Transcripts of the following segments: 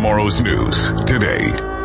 tomorrow's news today.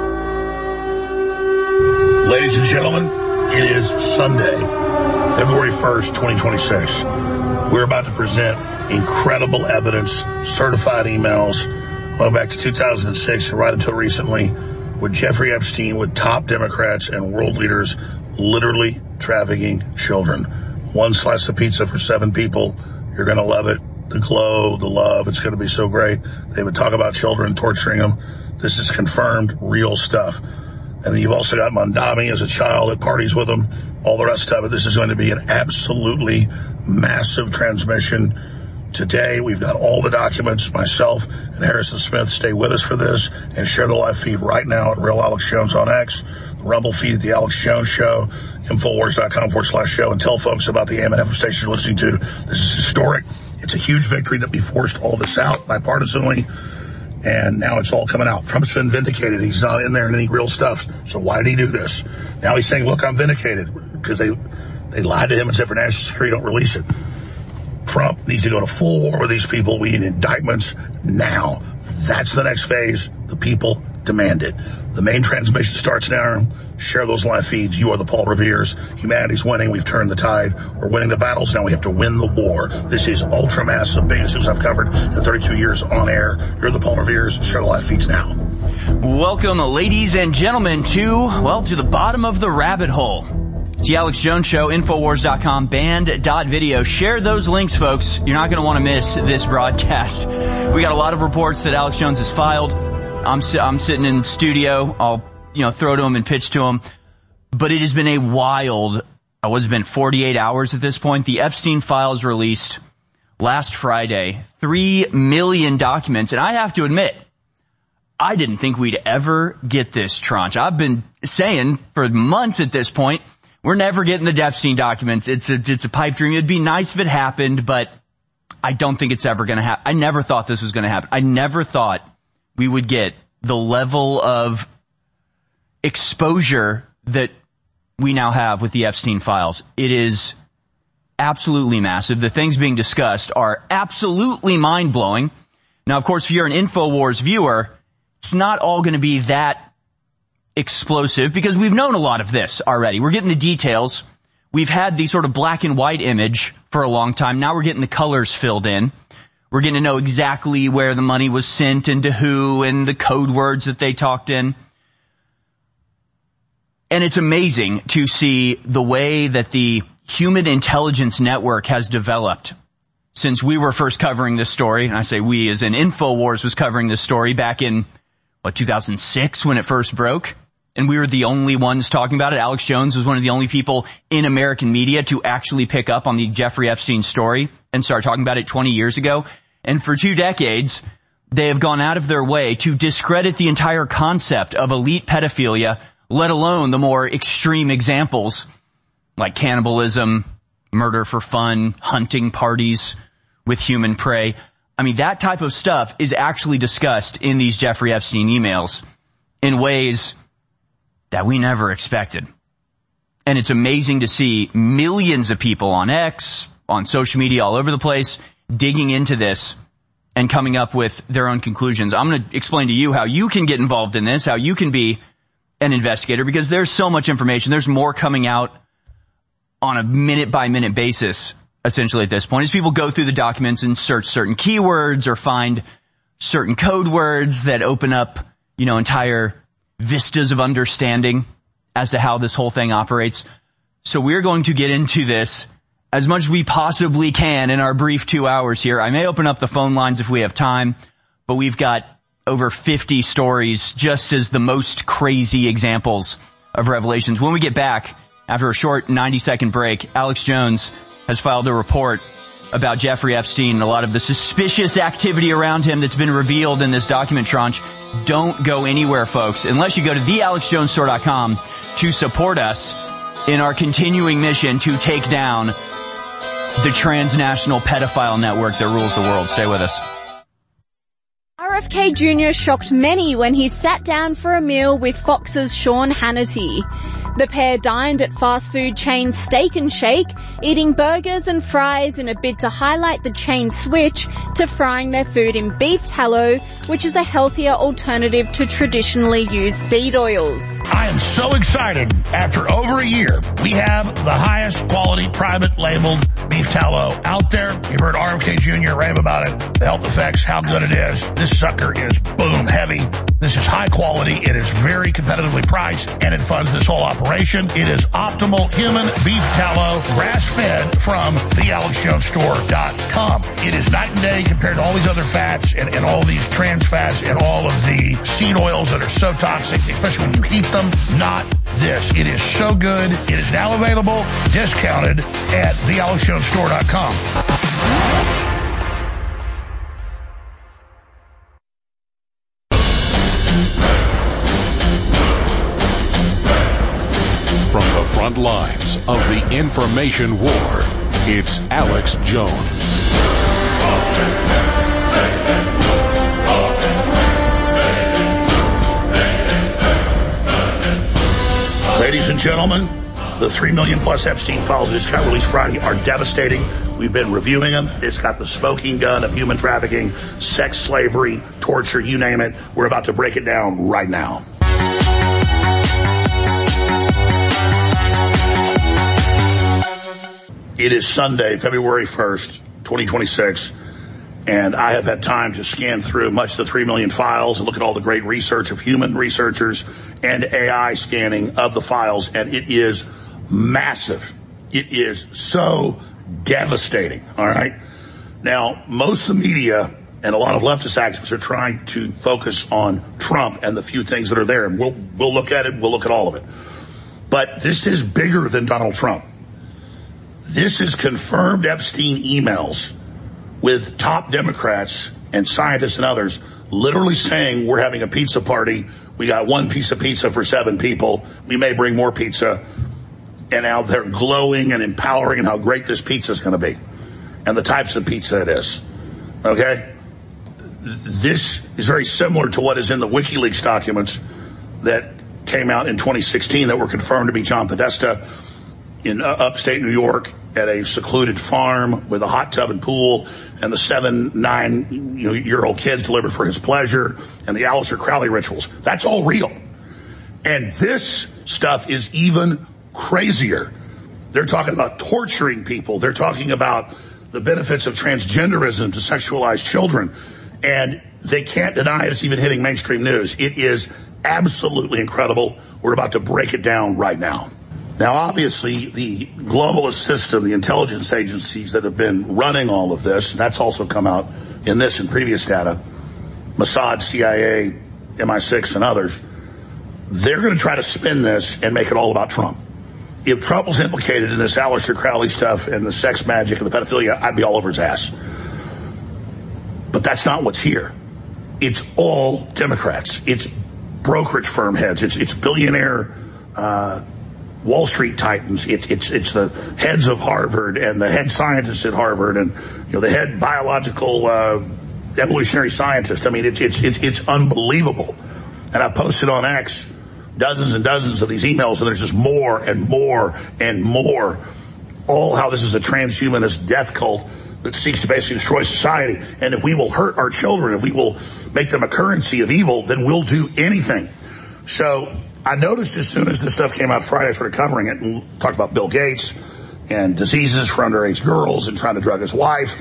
Ladies and gentlemen, it is Sunday, February 1st, 2026. We're about to present incredible evidence, certified emails, going back to 2006 and right until recently, with Jeffrey Epstein, with top Democrats and world leaders literally trafficking children. One slice of pizza for 7 people. You're going to love it. The glow, the love, it's going to be so great. They would talk about children, torturing them. This is confirmed, real stuff. And then you've also got Mondami as a child at parties with them, all the rest of it. This is going to be an absolutely massive transmission. Today, we've got all the documents. Myself and Harrison Smith stay with us for this and share the live feed right now at Real Alex Jones on X, the Rumble feed at The Alex Jones Show, Infowars.com/show, and tell folks about the AM and FM station you're listening to. This is historic. It's a huge victory that we forced all this out bipartisanly, and now it's all coming out. Trump's been vindicated. He's not in there in any real stuff. So why did he do this? Now he's saying, look, I'm vindicated, because they lied to him and said for national security, don't release it. Trump needs to go to full war with these people. We need indictments now. That's the next phase. The people demand it. The main transmission starts now. Share those live feeds. You are the Paul Revere's. Humanity's winning. We've turned the tide. We're winning the battles. Now we have to win the war. This is ultra massive, biggest news I've covered in 32 years on air. You're the Paul Revere's. Share the live feeds now. Welcome, ladies and gentlemen, to the bottom of the rabbit hole. It's the Alex Jones Show, Infowars.com, band.video. Share those links, folks. You're not going to want to miss this broadcast. We got a lot of reports that Alex Jones has filed. I'm sitting in the studio. I'll, throw to him and pitch to him. But it has been a wild, it's been 48 hours at this point. The Epstein files released last Friday. 3 million documents. And I have to admit, I didn't think we'd ever get this tranche. I've been saying for months at this point, we're never getting the Epstein documents. It's a pipe dream. It'd be nice if it happened, but I don't think it's ever going to happen. I never thought this was going to happen. I never thought we would get the level of exposure that we now have with the Epstein files. It is absolutely massive. The things being discussed are absolutely mind-blowing. Now, of course, if you're an InfoWars viewer, it's not all going to be that explosive, because we've known a lot of this already. We're getting the details. We've had the sort of black and white image for a long time. Now we're getting the colors filled in. We're getting to know exactly where the money was sent and to who and the code words that they talked in. And it's amazing to see the way that the human intelligence network has developed since we were first covering this story. And I say we as in InfoWars was covering this story back in, 2006 when it first broke. And we were the only ones talking about it. Alex Jones was one of the only people in American media to actually pick up on the Jeffrey Epstein story and start talking about it 20 years ago. And for 2 decades, they have gone out of their way to discredit the entire concept of elite pedophilia, let alone the more extreme examples like cannibalism, murder for fun, hunting parties with human prey. I mean, that type of stuff is actually discussed in these Jeffrey Epstein emails in ways that we never expected. And it's amazing to see millions of people on X, on social media, all over the place, digging into this and coming up with their own conclusions. I'm going to explain to you how you can get involved in this, how you can be an investigator, because there's so much information. There's more coming out on a minute-by-minute basis, essentially, at this point, as people go through the documents and search certain keywords or find certain code words that open up, entire vistas of understanding as to how this whole thing operates. So we're going to get into this as much as we possibly can in our brief 2 hours here. I may open up the phone lines if we have time, but we've got over 50 stories just as the most crazy examples of revelations. When we get back, after a short 90-second break, Alex Jones has filed a report about Jeffrey Epstein and a lot of the suspicious activity around him that's been revealed in this document tranche. Don't go anywhere, folks, unless you go to thealexjonesstore.com to support us in our continuing mission to take down the transnational pedophile network that rules the world. Stay with us. All RFK Jr. shocked many when he sat down for a meal with Fox's Sean Hannity. The pair dined at fast food chain Steak and Shake, eating burgers and fries in a bid to highlight the chain's switch to frying their food in beef tallow, which is a healthier alternative to traditionally used seed oils. I am so excited. After over a year, we have the highest quality private labeled beef tallow out there. You've heard RFK Jr. rave about it, the health effects, how good it is. This sucker is boom heavy. This is high quality. It is very competitively priced, and it funds this whole operation. It is optimal human beef tallow, grass-fed from thealexjonesstore.com. It is night and day compared to all these other fats and all these trans fats and all of the seed oils that are so toxic, especially when you heat them. Not this. It is so good. It is now available, discounted at thealexjonesstore.com. From the front lines of the information war, it's Alex Jones. Ladies and gentlemen, the 3 million plus Epstein files that just got released Friday are devastating. We've been reviewing them. It's got the smoking gun of human trafficking, sex slavery, torture, you name it. We're about to break it down right now. It is Sunday, February 1st, 2026, and I have had time to scan through much of the 3 million files and look at all the great research of human researchers and AI scanning of the files, and it is massive. It is so devastating, all right? Now, most of the media and a lot of leftist activists are trying to focus on Trump and the few things that are there, and we'll look at it, we'll look at all of it. But this is bigger than Donald Trump. This is confirmed Epstein emails with top Democrats and scientists and others literally saying we're having a pizza party. We got one piece of pizza for 7 people. We may bring more pizza. And now they're glowing and empowering and how great this pizza is going to be and the types of pizza it is. Okay? This is very similar to what is in the WikiLeaks documents that came out in 2016 that were confirmed to be John Podesta in upstate New York at a secluded farm with a hot tub and pool, and the 7-9-year-old kids delivered for his pleasure, and the Aleister Crowley rituals. That's all real. And this stuff is even crazier. They're talking about torturing people. They're talking about the benefits of transgenderism to sexualize children. And they can't deny it's even hitting mainstream news. It is absolutely incredible. We're about to break it down right now. Now, obviously, the globalist system, the intelligence agencies that have been running all of this, that's also come out in this and previous data, Mossad, CIA, MI6, and others, they're going to try to spin this and make it all about Trump. If Trump was implicated in this Aleister Crowley stuff and the sex magic and the pedophilia, I'd be all over his ass. But that's not what's here. It's all Democrats. It's brokerage firm heads. It's billionaire Wall Street titans. It's the heads of Harvard and the head scientists at Harvard and the head biological evolutionary scientist. I mean, it's unbelievable. And I posted on X dozens and dozens of these emails, and there's just more and more and more. All how this is a transhumanist death cult that seeks to basically destroy society. And if we will hurt our children, if we will make them a currency of evil, then we'll do anything. So I noticed as soon as this stuff came out Friday, I started covering it and talked about Bill Gates and diseases for underage girls and trying to drug his wife,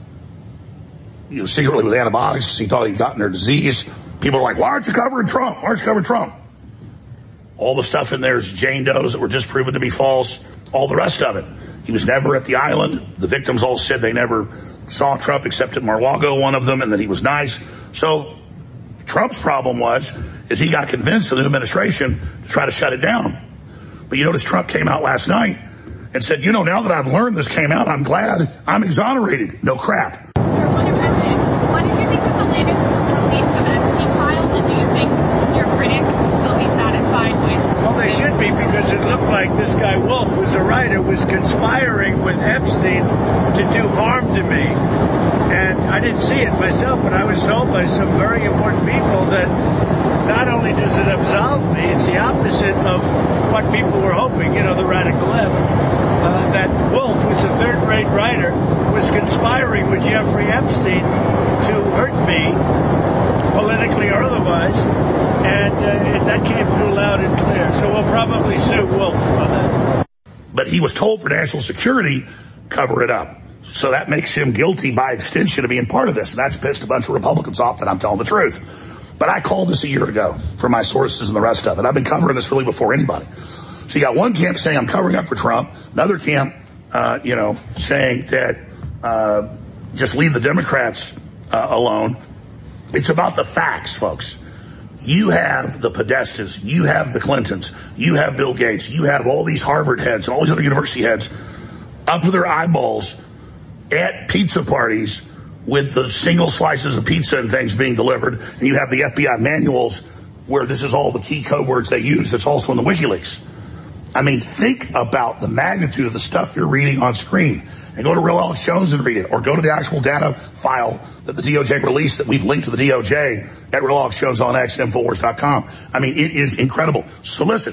secretly with antibiotics because he thought he'd gotten her disease. People are like, why aren't you covering Trump? Why aren't you covering Trump? All the stuff in there is Jane Does that were just proven to be false. All the rest of it. He was never at the island. The victims all said they never saw Trump except at Mar-a-Lago, one of them, and that he was nice. So Trump's problem is he got convinced of the administration to try to shut it down. But you notice Trump came out last night and said, now that I've learned this came out, I'm glad I'm exonerated. No crap. Mr. President, what did you think of the latest release of Epstein files, and do you think your critics will be satisfied with? Well, they should be, because it looked like this guy Wolf, who's a writer, was conspiring with Epstein to do harm to me. And I didn't see it myself, but I was was told by some very important people that not only does it absolve me, it's the opposite of what people were hoping, the radical left. That Wolf was a third-rate writer, was conspiring with Jeffrey Epstein to hurt me, politically or otherwise, and that came through loud and clear. So we'll probably sue Wolf on that. But he was told for national security, cover it up. So that makes him guilty by extension of being part of this. And that's pissed a bunch of Republicans off that I'm telling the truth. But I called this a year ago from my sources and the rest of it. I've been covering this really before anybody. So you got one camp saying I'm covering up for Trump, another camp, saying that just leave the Democrats alone. It's about the facts, folks. You have the Podestas, you have the Clintons, you have Bill Gates, you have all these Harvard heads and all these other university heads up to their eyeballs at pizza parties with the single slices of pizza and things being delivered, and you have the FBI manuals where this is all the key code words they use. That's also in the WikiLeaks. I mean, think about the magnitude of the stuff you're reading on screen. And go to Real Alex Jones and read it, or go to the actual data file that the DOJ released that we've linked to the DOJ at Real Alex Jones on X and Infowars.com. I mean, it is incredible. So listen,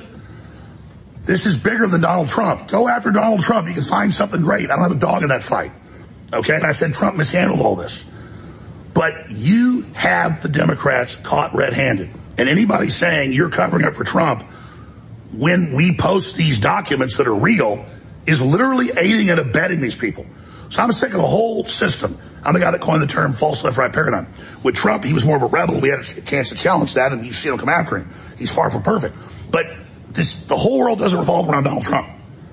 this is bigger than Donald Trump. Go after Donald Trump. You can find something great. I don't have a dog in that fight. Okay? And I said Trump mishandled all this. But you have the Democrats caught red-handed. And anybody saying you're covering up for Trump when we post these documents that are real is literally aiding and abetting these people. So I'm sick of the whole system. I'm the guy that coined the term false left-right paradigm. With Trump, he was more of a rebel. We had a chance to challenge that, and you see him come after him. He's far from perfect. But the whole world doesn't revolve around Donald Trump.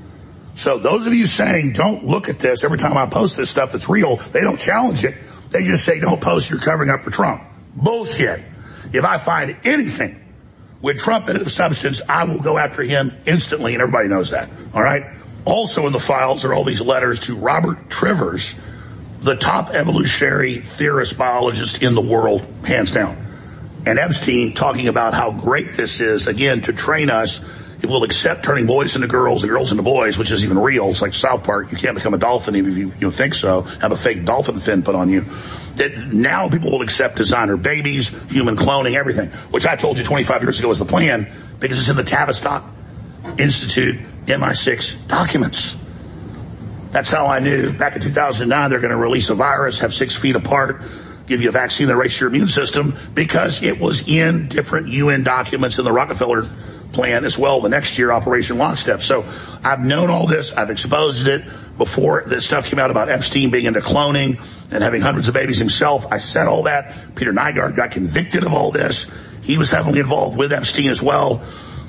So those of you saying don't look at this every time I post this stuff that's real, they don't challenge it. They just say don't post, you're covering up for Trump. Bullshit. If I find anything with Trump in its substance, I will go after him instantly, and everybody knows that. All right? Also in the files are all these letters to Robert Trivers, the top evolutionary theorist biologist in the world, hands down. And Epstein talking about how great this is, again, to train us if we'll accept turning boys into girls and girls into boys, which is even real. It's like South Park. You can't become a dolphin even if you think so. Have a fake dolphin fin put on you. That now people will accept designer babies, human cloning, everything, which I told you 25 years ago was the plan because it's in the Tavistock Institute MI6 documents. That's how I knew back in 2009 they're going to release a virus, have 6 feet apart, give you a vaccine that raises your immune system, because it was in different UN documents in the Rockefeller plan as well the next year, Operation Lockstep. So I've known all this. I've exposed it before this stuff came out about Epstein being into cloning and having hundreds of babies himself. I said all that. Peter Nygaard got convicted of all this. He was heavily involved with Epstein as well.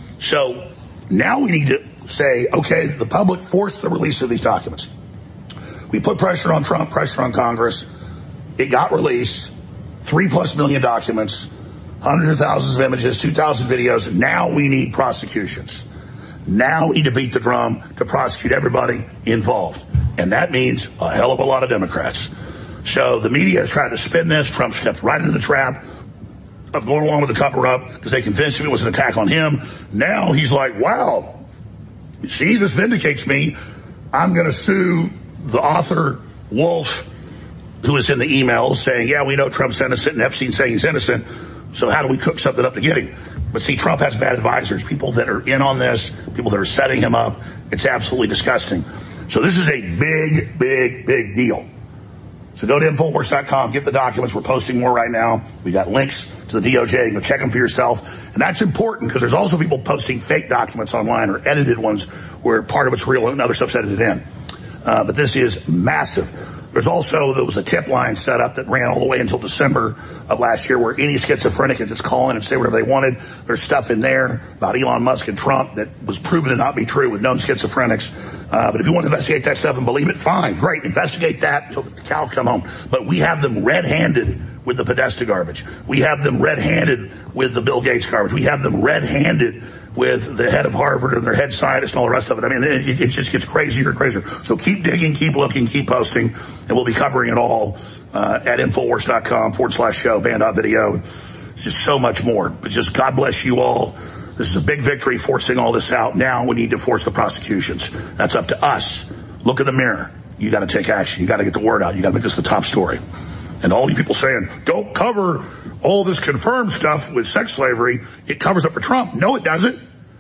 So now we need to say, okay, the public forced the release of these documents. We put pressure on Trump, pressure on Congress. It got released. 3+ million documents, hundreds of thousands of images, 2,000 videos. Now we need prosecutions. Now we need to beat the drum to prosecute everybody involved. And that means a hell of a lot of Democrats. So the media is trying to spin this. Trump stepped right into the trap of going along with the cover-up because they convinced him it was an attack on him. Now he's like, wow, see, this vindicates me. I'm going to sue the author, Wolf, who is in the emails saying, yeah, we know Trump's innocent, and Epstein saying he's innocent. So how do we cook something up to get him? But see, Trump has bad advisors, people that are in on this, people that are setting him up. It's absolutely disgusting. So this is a big, big, big deal. So go to Infowars.com, get the documents. We're posting more right now. We got links to the DOJ. You can check them for yourself. And that's important because there's also people posting fake documents online or edited ones where part of it's real and other stuff's edited in. But this is massive. There was a tip line set up that ran all the way until December of last year where any schizophrenic could just call in and say whatever they wanted. There's stuff in there about Elon Musk and Trump that was proven to not be true with known schizophrenics. But if you want to investigate that stuff and believe it, fine, great. Investigate that until the cows come home. But we have them red-handed with the Podesta garbage. We have them red-handed with the Bill Gates garbage. We have them red-handed with the head of Harvard and their head scientist and all the rest of it. I mean, it just gets crazier and crazier. So keep digging, keep looking, keep posting, and we'll be covering it all at Infowars.com/show, band.video. It's just so much more. But just God bless you all. This is a big victory forcing all this out. Now we need to force the prosecutions. That's up to us. Look in the mirror. You got to take action. You got to get the word out. You got to make this the top story. And all you people saying, don't cover all this confirmed stuff with sex slavery, it covers up for Trump. No, it doesn't.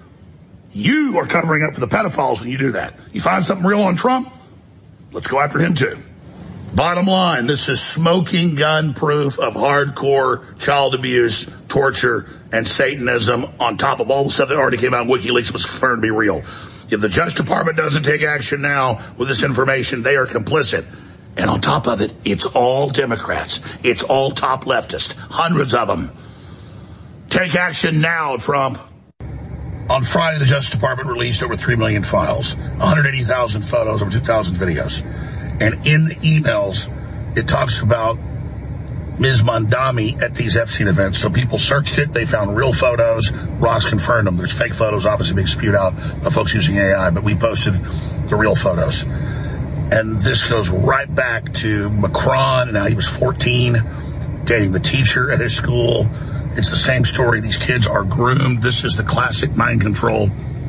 You are covering up for the pedophiles when you do that. You find something real on Trump, let's go after him too. Bottom line, this is smoking gun proof of hardcore child abuse, torture, and Satanism on top of all the stuff that already came out in WikiLeaks was confirmed to be real. If the Justice Department doesn't take action now with this information, they are complicit. And on top of it, it's all Democrats. It's all top leftists. Hundreds of them. Take action now, Trump. On Friday, the Justice Department released over 3 million files, 180,000 photos, over 2,000 videos. And in the emails, it talks about Ms. Mondami at these Epstein events. So people searched it. They found real photos. Ross confirmed them. There's fake photos obviously being spewed out by folks using AI, but we posted the real photos. And this goes right back to Macron. Now he was 14, dating the teacher at his school. It's the same story. These kids are groomed. This is the classic mind control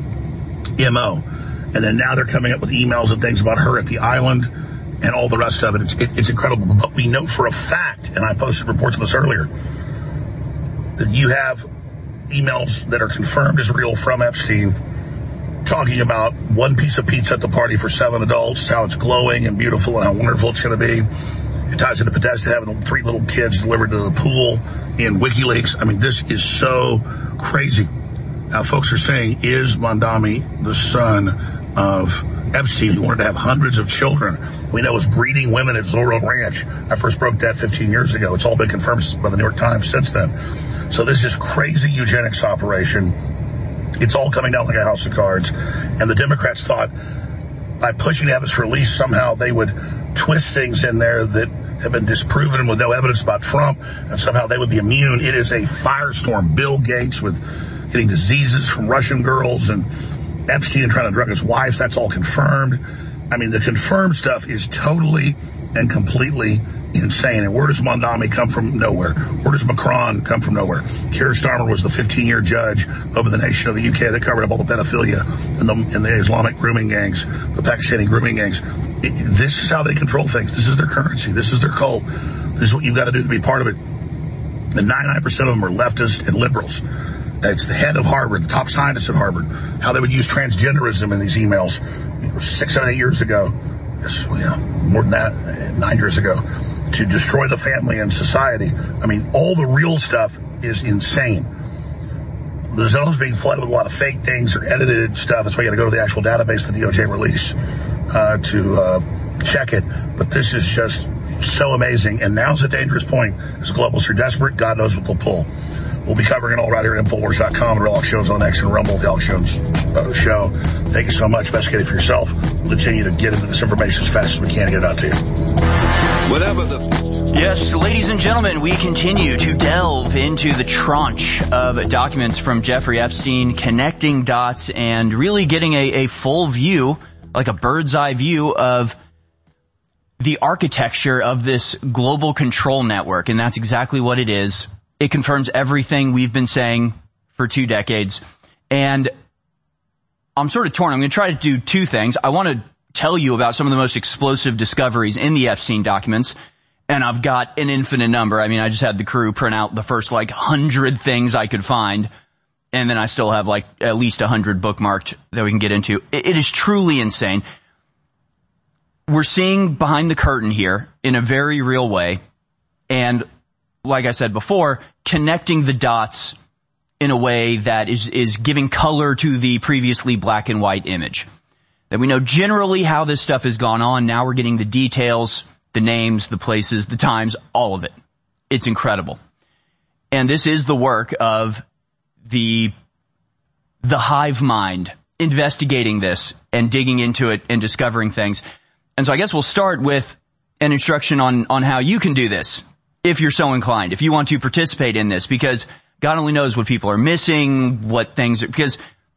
MO. And then now they're coming up with emails and things about her at the island and all the rest of it. It's incredible. But we know for a fact, and I posted reports of this earlier, that you have emails that are confirmed as real from Epstein talking about one piece of pizza at the party for 7 adults, how it's glowing and beautiful and how wonderful it's going to be. It ties into Podesta having 3 little kids delivered to the pool in WikiLeaks. I mean, this is so crazy. Now, folks are saying, is Mondami the son of Epstein, who wanted to have hundreds of children? We know was breeding women at Zorro Ranch. I first broke that 15 years ago. It's all been confirmed by the New York Times since then. So this is crazy eugenics operation. It's all coming down like a house of cards. And the Democrats thought by pushing to have this release, somehow they would twist things in there that have been disproven with no evidence about Trump, and somehow they would be immune. It is a firestorm. Bill Gates with getting diseases from Russian girls and Epstein trying to drug his wife. That's all confirmed. I mean, the confirmed stuff is totally and completely insane. And where does Mondami come from? Nowhere. Where does Macron come from? Nowhere. Keir Starmer was the 15-year judge over the nation of the UK that covered up all the pedophilia and the Islamic grooming gangs, the Pakistani grooming gangs. This is how they control things. This is their currency. This is their cult. This is what you've got to do to be part of it. And 99% of them are leftists and liberals. It's the head of Harvard, the top scientist at Harvard, how they would use transgenderism in these emails 6, 7, 8 years ago, more than that, 9 years ago, to destroy the family and society. I mean, all the real stuff is insane. The zone's being flooded with a lot of fake things or edited stuff. That's why you got to go to the actual database the DOJ released to check it. But this is just so amazing. And now's a dangerous point. As globalists are desperate, God knows what they'll pull. We'll be covering it all right here at Infowars.com. The Real Alex Jones on X and Rumble, the Alex Jones show. Thank you so much. Investigate it for yourself. We'll continue to get into this information as fast as we can to get it out to you. Yes, ladies and gentlemen, we continue to delve into the tranche of documents from Jeffrey Epstein, connecting dots and really getting a full view, like a bird's eye view of the architecture of this global control network. And that's exactly what it is. It confirms everything we've been saying for 2 decades. And I'm sort of torn. I'm going to try to do 2 things. I want to tell you about some of the most explosive discoveries in the Epstein documents. And I've got an infinite number. I mean, I just had the crew print out the first 100 things I could find. And then I still have at least 100 bookmarked that we can get into. It is truly insane. We're seeing behind the curtain here in a very real way. And like I said before, connecting the dots in a way that is giving color to the previously black and white image. That we know generally how this stuff has gone on. Now we're getting the details, the names, the places, the times, all of it. It's incredible. And this is the work of the hive mind investigating this and digging into it and discovering things. And so I guess we'll start with an instruction on how you can do this. If you're so inclined, if you want to participate in this, because God only knows what people are missing, what things are, because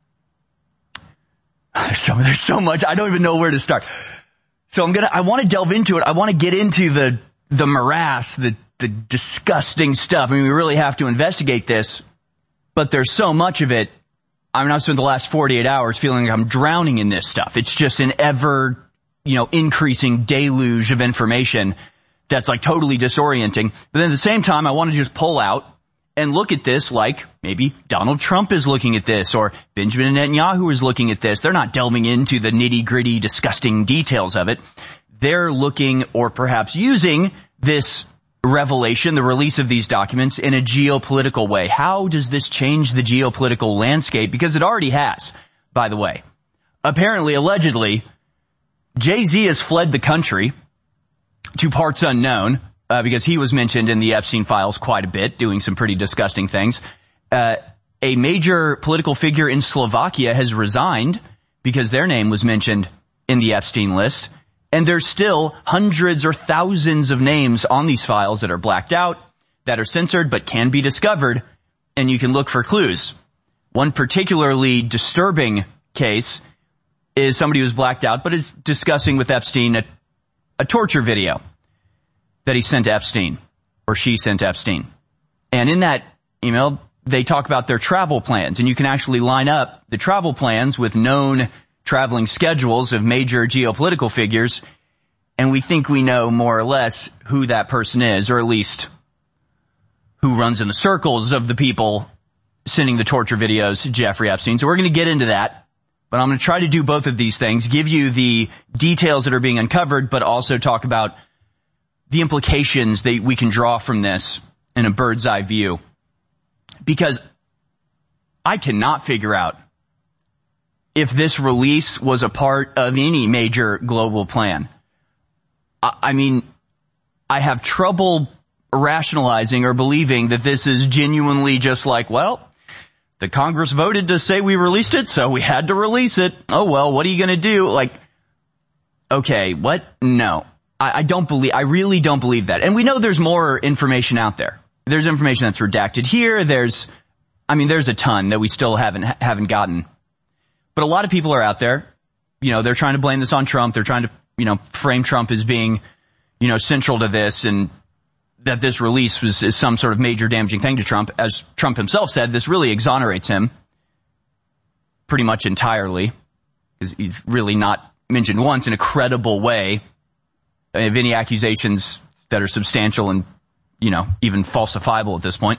there's so much, I don't even know where to start. So I want to delve into it. I want to get into the morass, the disgusting stuff. I mean, we really have to investigate this, but there's so much of it. I mean, I've spent the last 48 hours feeling like I'm drowning in this stuff. It's just an ever, increasing deluge of information that's like totally disorienting. But then at the same time, I want to just pull out and look at this like maybe Donald Trump is looking at this or Benjamin Netanyahu is looking at this. They're not delving into the nitty-gritty, disgusting details of it. They're looking or perhaps using this revelation, the release of these documents, in a geopolitical way. How does this change the geopolitical landscape? Because it already has, by the way. Apparently, allegedly, Jay-Z has fled the country to parts unknown, because he was mentioned in the Epstein files quite a bit, doing some pretty disgusting things. A major political figure in Slovakia has resigned because their name was mentioned in the Epstein list. And there's still hundreds or thousands of names on these files that are blacked out, that are censored, but can be discovered, and you can look for clues. One particularly disturbing case is somebody who's blacked out, but is discussing with Epstein a torture video that he sent to Epstein, or she sent to Epstein. And in that email, they talk about their travel plans, and you can actually line up the travel plans with known traveling schedules of major geopolitical figures, and we think we know more or less who that person is, or at least who runs in the circles of the people sending the torture videos to Jeffrey Epstein. So we're going to get into that, but I'm going to try to do both of these things, give you the details that are being uncovered, but also talk about the implications that we can draw from this in a bird's eye view. Because I cannot figure out if this release was a part of any major global plan. I mean, I have trouble rationalizing or believing that this is genuinely just like, well, the Congress voted to say we released it, so we had to release it. Oh, well, what are you going to do? Like, okay, what? No. I really don't believe that. And we know there's more information out there. There's information that's redacted here. There's a ton that we still haven't gotten. But a lot of people are out there, they're trying to blame this on Trump. They're trying to, frame Trump as being, central to this, and that this release is some sort of major damaging thing to Trump. As Trump himself said, this really exonerates him pretty much entirely, because he's really not mentioned once in a credible way of any accusations that are substantial and, even falsifiable at this point.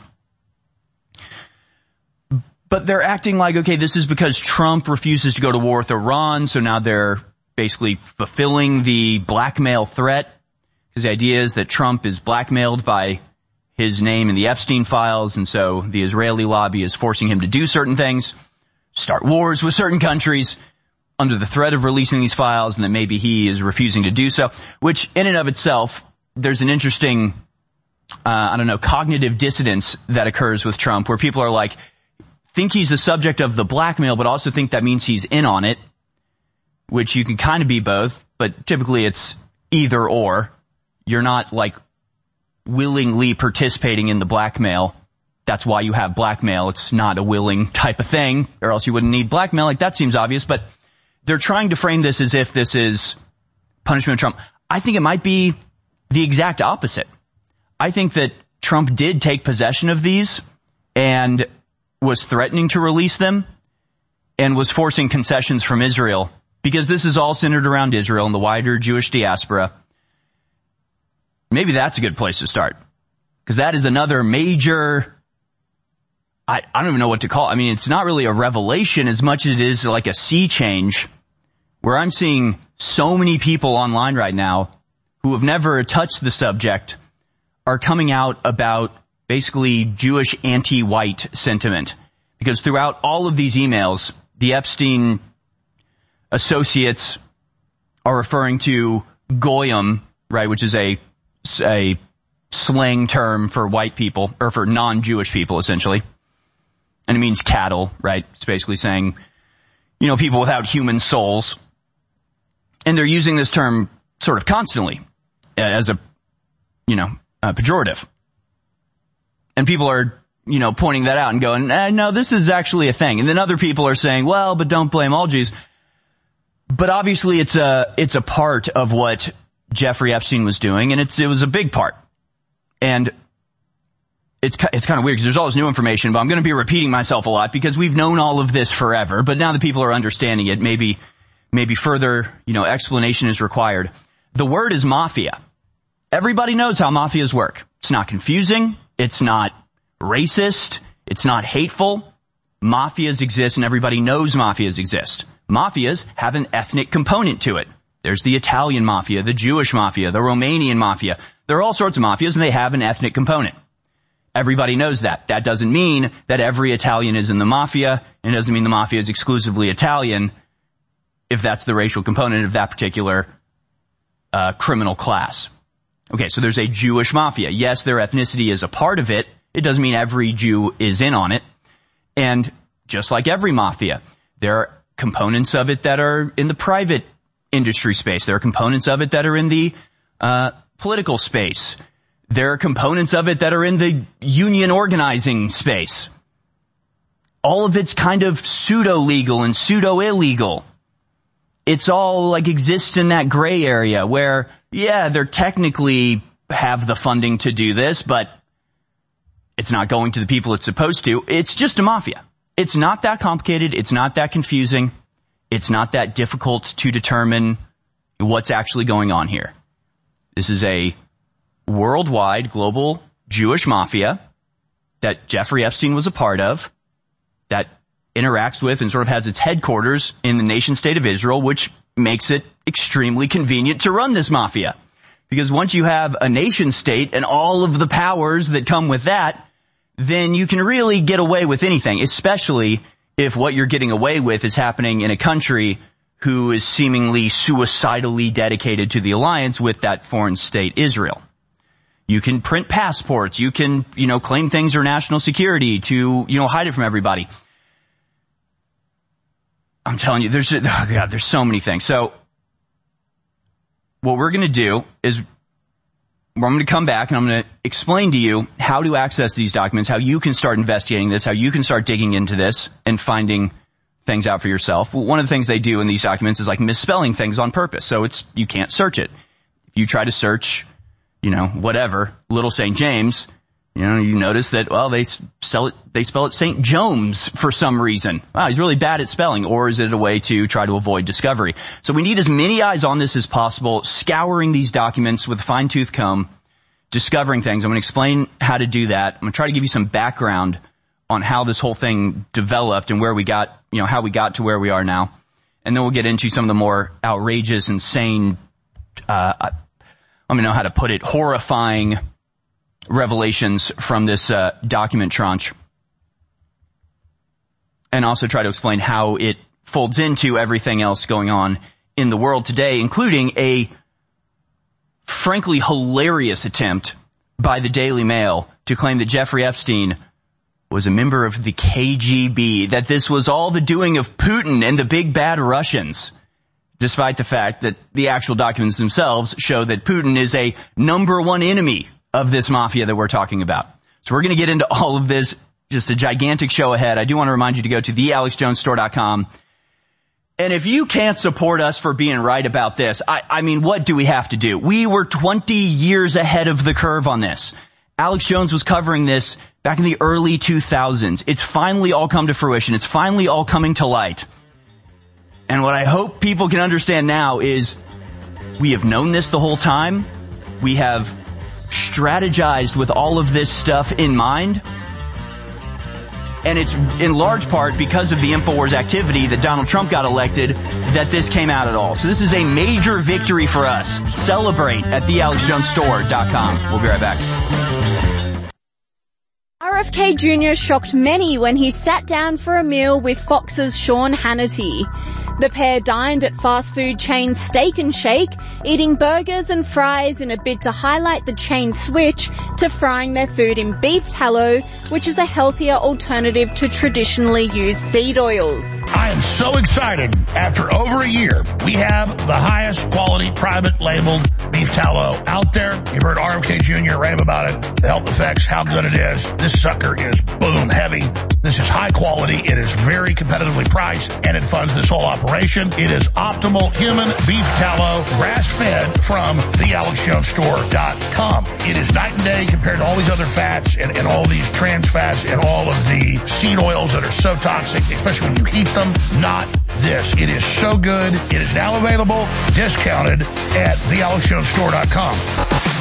But they're acting like, okay, this is because Trump refuses to go to war with Iran, so now they're basically fulfilling the blackmail threat. Because the idea is that Trump is blackmailed by his name in the Epstein files, and so the Israeli lobby is forcing him to do certain things, start wars with certain countries under the threat of releasing these files, and that maybe he is refusing to do so, which in and of itself, there's an interesting, cognitive dissonance that occurs with Trump, where people are like, think he's the subject of the blackmail, but also think that means he's in on it, which you can kind of be both, but typically it's either or. You're not like willingly participating in the blackmail. That's why you have blackmail. It's not a willing type of thing, or else you wouldn't need blackmail. Like, that seems obvious, but they're trying to frame this as if this is punishment of Trump. I think it might be the exact opposite. I think that Trump did take possession of these and was threatening to release them and was forcing concessions from Israel, because this is all centered around Israel and the wider Jewish diaspora. Maybe that's a good place to start, because that is another major, I don't even know what to call it. I mean, it's not really a revelation as much as it is like a sea change, where I'm seeing so many people online right now who have never touched the subject are coming out about basically Jewish anti-white sentiment. Because throughout all of these emails, the Epstein associates are referring to goyim, right, which is a slang term for white people, or for non-Jewish people, essentially. And it means cattle, right? It's basically saying, people without human souls. And they're using this term sort of constantly as a pejorative. And people are, pointing that out and going, no, this is actually a thing. And then other people are saying, well, but don't blame all Jews. But obviously it's a part of what Jeffrey Epstein was doing, and it was a big part. And it's kind of weird because there's all this new information, but I'm going to be repeating myself a lot because we've known all of this forever, but now that people are understanding it, maybe further, explanation is required. The word is mafia. Everybody knows how mafias work. It's not confusing. It's not racist. It's not hateful. Mafias exist, and everybody knows mafias exist. Mafias have an ethnic component to it. There's the Italian mafia, the Jewish mafia, the Romanian mafia. There are all sorts of mafias, and they have an ethnic component. Everybody knows that. That doesn't mean that every Italian is in the mafia, and it doesn't mean the mafia is exclusively Italian if that's the racial component of that particular criminal class. Okay, so there's a Jewish mafia. Yes, their ethnicity is a part of it. It doesn't mean every Jew is in on it. And just like every mafia, there are components of it that are in the private industry space. There are components of it that are in the political space. There are components of it that are in the union organizing space. All of it's kind of pseudo-legal and pseudo-illegal. It's all like exists in that gray area where, yeah, they're technically have the funding to do this, but it's not going to the people it's supposed to. It's just a mafia. It's not that complicated. It's not that confusing. It's not that difficult to determine what's actually going on here. This is a worldwide global Jewish mafia that Jeffrey Epstein was a part of, that interacts with and sort of has its headquarters in the nation state of Israel, which makes it extremely convenient to run this mafia. Because once you have a nation state and all of the powers that come with that, then you can really get away with anything, especially if what you're getting away with is happening in a country who is seemingly suicidally dedicated to the alliance with that foreign state, Israel. You can print passports. You can, claim things are national security to, hide it from everybody. I'm telling you, there's so many things. So what we're going to do is I'm going to come back and I'm going to explain to you how to access these documents, how you can start investigating this, how you can start digging into this and finding things out for yourself. One of the things they do in these documents is like misspelling things on purpose. So you can't search it. If you try to search, whatever, Little St. James, you notice that, well, they spell it St. Jones for some reason. Wow, he's really bad at spelling. Or is it a way to try to avoid discovery? So we need as many eyes on this as possible, scouring these documents with a fine-tooth comb, discovering things. I'm going to explain how to do that. I'm going to try to give you some background on how this whole thing developed and where we got, how we got to where we are now. And then we'll get into some of the more outrageous, insane, I don't know how to put it, horrifying revelations from this document tranche, and also try to explain how it folds into everything else going on in the world today, including a frankly hilarious attempt by the Daily Mail to claim that Jeffrey Epstein was a member of the KGB, that this was all the doing of Putin and the big bad Russians, despite the fact that the actual documents themselves show that Putin is a number one enemy of this mafia that we're talking about. So we're going to get into all of this, just a gigantic show ahead. I do want to remind you to go to thealexjonesstore.com. And if you can't support us for being right about this, I mean, what do we have to do? We were 20 years ahead of the curve on this. Alex Jones was covering this back in the early 2000s. It's finally all come to fruition. It's finally all coming to light. And what I hope people can understand now is we have known this the whole time. We have strategized with all of this stuff in mind. And it's in large part because of the InfoWars activity that Donald Trump got elected that this came out at all. So this is a major victory for us. Celebrate at thealexjonesstore.com. We'll be right back. RFK Jr. shocked many when he sat down for a meal with Fox's Sean Hannity. The pair dined at fast food chain Steak and Shake, eating burgers and fries in a bid to highlight the chain's switch to frying their food in beef tallow, which is a healthier alternative to traditionally used seed oils. I am so excited. After over a year, we have the highest quality private labeled beef tallow out there. You've heard RFK Jr. rave about it, the health effects, how good it is. This sucker is boom heavy. This is high quality. It is very competitively priced, and it funds this whole operation. It is optimal human beef tallow, grass-fed from thealexjonesstore.com. It is night and day compared to all these other fats and all these trans fats and all of the seed oils that are so toxic, especially when you heat them. Not this. It is so good. It is now available, discounted at thealexjonesstore.com.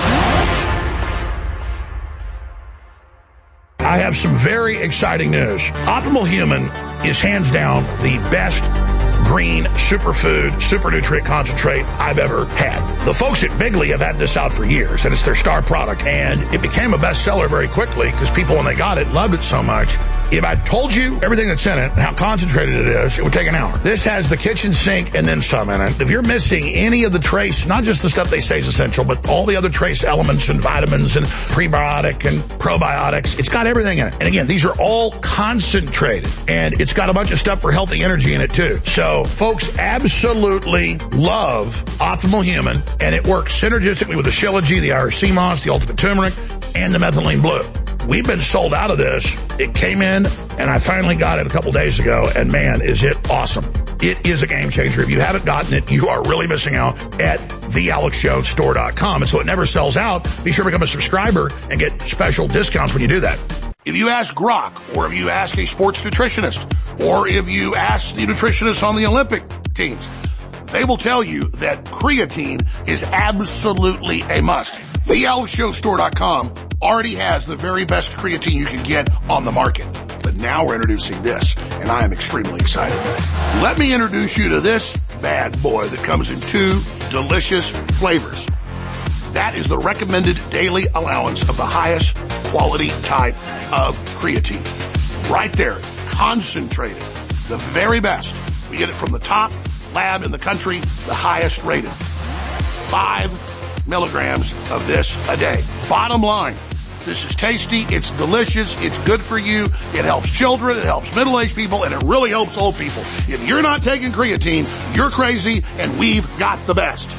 I have some very exciting news. Optimal Human is hands down the best green superfood, super nutrient concentrate I've ever had. The folks at Bigley have had this out for years, and it's their star product, and it became a bestseller very quickly because people, when they got it, loved it so much. If I told you everything that's in it and how concentrated it is, it would take an hour. This has the kitchen sink and then some in it. If you're missing any of the trace, not just the stuff they say is essential, but all the other trace elements and vitamins and prebiotic and probiotics, it's got everything in it. And again, these are all concentrated, and it's got a bunch of stuff for healthy energy in it too. So folks absolutely love Optimal Human, and it works synergistically with the Shilajit, the Irish sea moss, the Ultimate Turmeric, and the Methylene Blue. We've been sold out of this. It came in, and I finally got it a couple days ago, and man, is it awesome. It is a game changer. If you haven't gotten it, you are really missing out at thealexjonesstore.com. And so it never sells out. Be sure to become a subscriber and get special discounts when you do that. If you ask Grok, or if you ask a sports nutritionist, or if you ask the nutritionists on the Olympic teams, they will tell you that creatine is absolutely a must. TheAlexJonesStore.com already has the very best creatine you can get on the market. But now we're introducing this, and I am extremely excited. Let me introduce you to this bad boy that comes in 2 delicious flavors. That is the recommended daily allowance of the highest quality type of creatine. Right there, concentrated, the very best. We get it from the top lab in the country, the highest rated. 5 milligrams of this a day. Bottom line, this is tasty, it's delicious, it's good for you, it helps children, it helps middle-aged people, and it really helps old people. If you're not taking creatine, you're crazy, and we've got the best.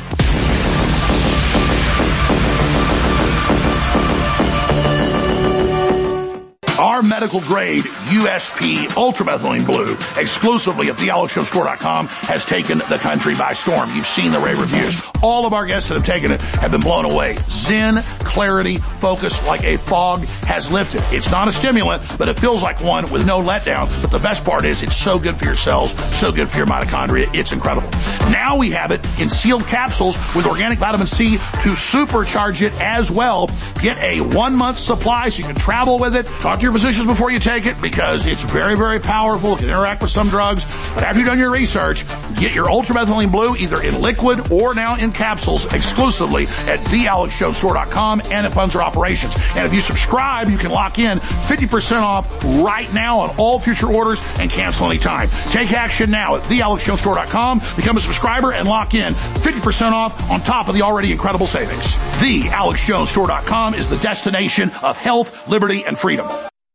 Our medical grade USP Ultramethylene Blue, exclusively at thealexjonesstore.com, has taken the country by storm. You've seen the rave reviews. All of our guests that have taken it have been blown away. Zen, clarity, focus like a fog has lifted. It's not a stimulant, but it feels like one with no letdown. But the best part is it's so good for your cells, so good for your mitochondria. It's incredible. Now we have it in sealed capsules with organic vitamin C to supercharge it as well. Get a 1-month supply so you can travel with it. Talk to your physicians before you take it because it's very, very powerful. It can interact with some drugs. But after you've done your research, get your Ultramethylene Blue either in liquid or now in capsules exclusively at thealexjonesstore.com, and it funds our operations. And if you subscribe, you can lock in 50% off right now on all future orders and cancel anytime. Take action now at thealexjonesstore.com. Become a subscriber and lock in 50% off on top of the already incredible savings. Thealexjonesstore.com is the destination of health, liberty, and freedom.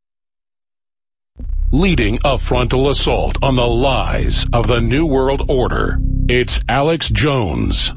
Leading a frontal assault on the lies of the New World Order, it's Alex Jones.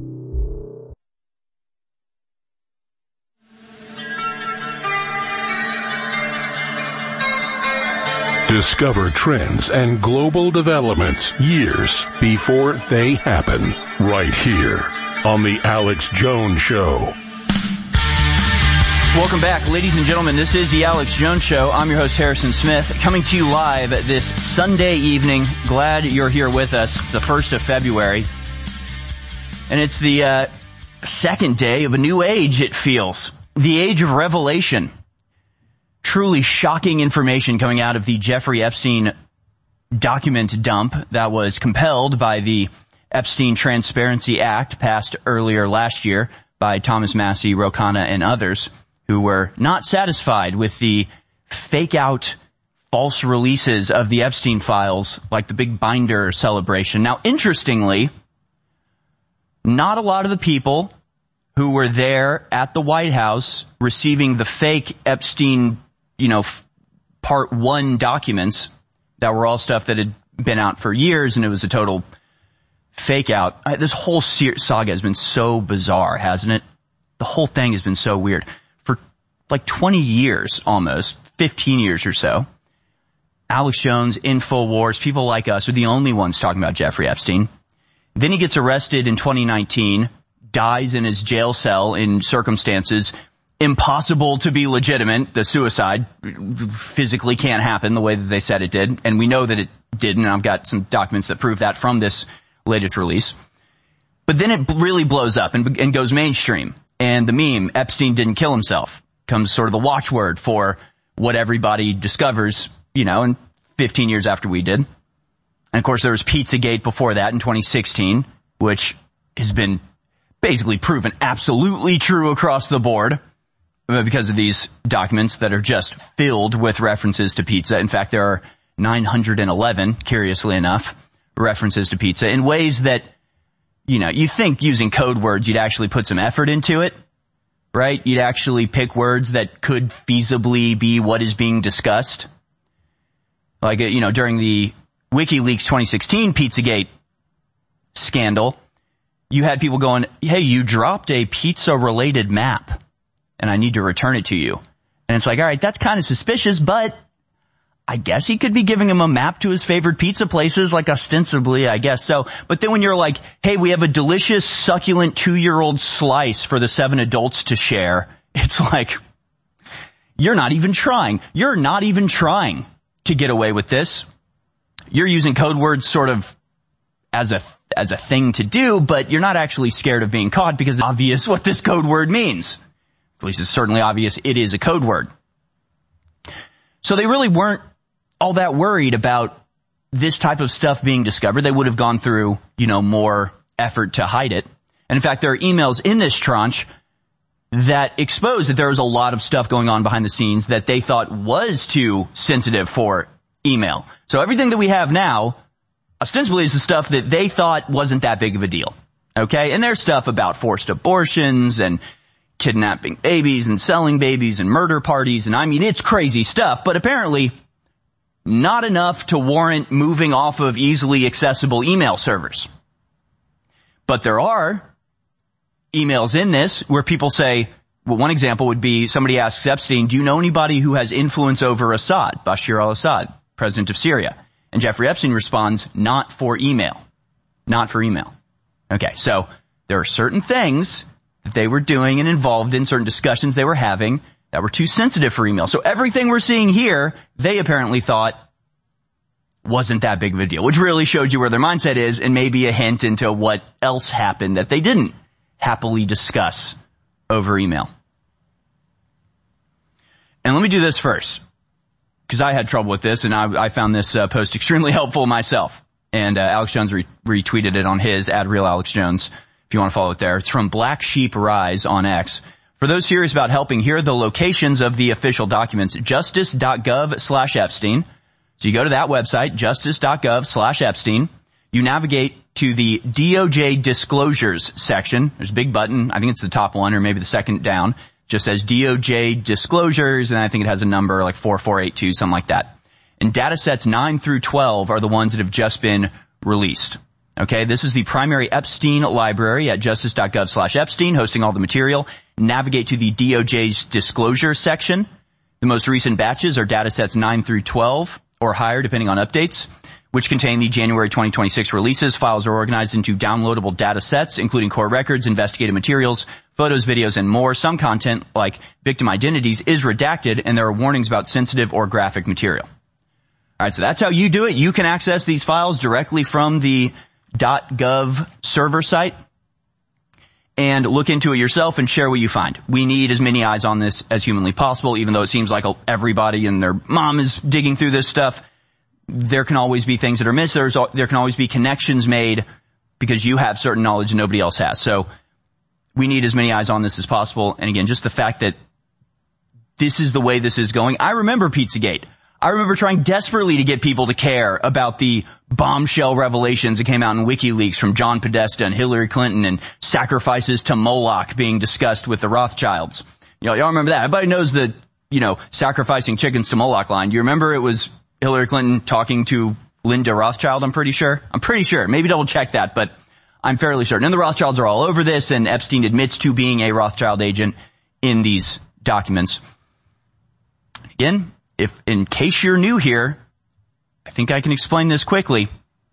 Discover trends and global developments years before they happen, right here on The Alex Jones Show. Welcome back, ladies and gentlemen. This is The Alex Jones Show. I'm your host, Harrison Smith, coming to you live this Sunday evening. Glad you're here with us, the 1st of February. And it's the second day of a new age, it feels. The age of revelation. Truly shocking information coming out of the Jeffrey Epstein document dump that was compelled by the Epstein Transparency Act passed earlier last year by Thomas Massie, Ro Khanna, and others who were not satisfied with the fake out false releases of the Epstein files, like the big binder celebration. Now, interestingly, not a lot of the people who were there at the White House receiving the fake Epstein, part 1 documents that were all stuff that had been out for years and it was a total fake out. This whole saga has been so bizarre, hasn't it? The whole thing has been so weird. For like 20 years almost, 15 years or so, Alex Jones, InfoWars, people like us are the only ones talking about Jeffrey Epstein. Then he gets arrested in 2019, dies in his jail cell in circumstances impossible to be legitimate. The suicide physically can't happen the way that they said it did. And we know that it didn't. And I've got some documents that prove that from this latest release. But then it really blows up and goes mainstream. And the meme, Epstein didn't kill himself, comes sort of the watchword for what everybody discovers, and 15 years after we did. And of course, there was Pizzagate before that in 2016, which has been basically proven absolutely true across the board because of these documents that are just filled with references to pizza. In fact, there are 911, curiously enough, references to pizza in ways that, you think using code words, you'd actually put some effort into it, right? You'd actually pick words that could feasibly be what is being discussed. Like, during the WikiLeaks 2016 Pizzagate scandal, you had people going, hey, you dropped a pizza-related map, and I need to return it to you. And it's like, all right, that's kind of suspicious, but I guess he could be giving him a map to his favorite pizza places, like ostensibly, I guess so. But then when you're like, hey, we have a delicious, succulent 2-year-old slice for the 7 adults to share, it's like, you're not even trying. You're not even trying to get away with this. You're using code words sort of as a thing to do, but you're not actually scared of being caught because it's obvious what this code word means. At least it's certainly obvious it is a code word. So they really weren't all that worried about this type of stuff being discovered. They would have gone through, more effort to hide it. And in fact, there are emails in this tranche that expose that there was a lot of stuff going on behind the scenes that they thought was too sensitive for email. So everything that we have now ostensibly is the stuff that they thought wasn't that big of a deal. Okay? And there's stuff about forced abortions and kidnapping babies and selling babies and murder parties. And I mean, it's crazy stuff, but apparently not enough to warrant moving off of easily accessible email servers. But there are emails in this where people say, well, one example would be somebody asks Epstein, do you know anybody who has influence over Assad, Bashar al-Assad, president of Syria? And Jeffrey Epstein responds, not for email. Not for email. Okay, so there are certain things that they were doing and involved in, certain discussions they were having that were too sensitive for email. So everything we're seeing here, they apparently thought wasn't that big of a deal, which really showed you where their mindset is and maybe a hint into what else happened that they didn't happily discuss over email. And let me do this first, because I had trouble with this, and I found this post extremely helpful myself. And Alex Jones retweeted it on his @RealAlexJones, if you want to follow it there. It's from Black Sheep Rise on X. For those serious about helping, here are the locations of the official documents. Justice.gov/Epstein. So you go to that website, justice.gov/Epstein. You navigate to the DOJ disclosures section. There's a big button. I think it's the top one or maybe the second down. Just says DOJ disclosures, and I think it has a number like 4482, something like that. And data sets 9 through 12 are the ones that have just been released. Okay, this is the primary Epstein library at justice.gov/Epstein, hosting all the material. Navigate to the DOJ's disclosure section. The most recent batches are data sets 9 through 12 or higher, depending on updates, which contain the January 2026 releases. Files are organized into downloadable data sets, including core records, investigative materials, photos, videos, and more. Some content, like victim identities, is redacted, and there are warnings about sensitive or graphic material. All right, so that's how you do it. You can access these files directly from the .gov server site and look into it yourself and share what you find. We need as many eyes on this as humanly possible, even though it seems like everybody and their mom is digging through this stuff. There can always be things that are missed. There can always be connections made because you have certain knowledge and nobody else has. So we need as many eyes on this as possible. And again, just the fact that this is the way this is going. I remember Pizzagate. I remember trying desperately to get people to care about the bombshell revelations that came out in WikiLeaks from John Podesta and Hillary Clinton and sacrifices to Moloch being discussed with the Rothschilds. Y'all remember that? Everybody knows the, sacrificing chickens to Moloch line. Do you remember it was Hillary Clinton talking to Linda Rothschild? I'm pretty sure. Maybe double check that, but I'm fairly certain. And the Rothschilds are all over this, and Epstein admits to being a Rothschild agent in these documents. Again, if in case you're new here, I think I can explain this quickly.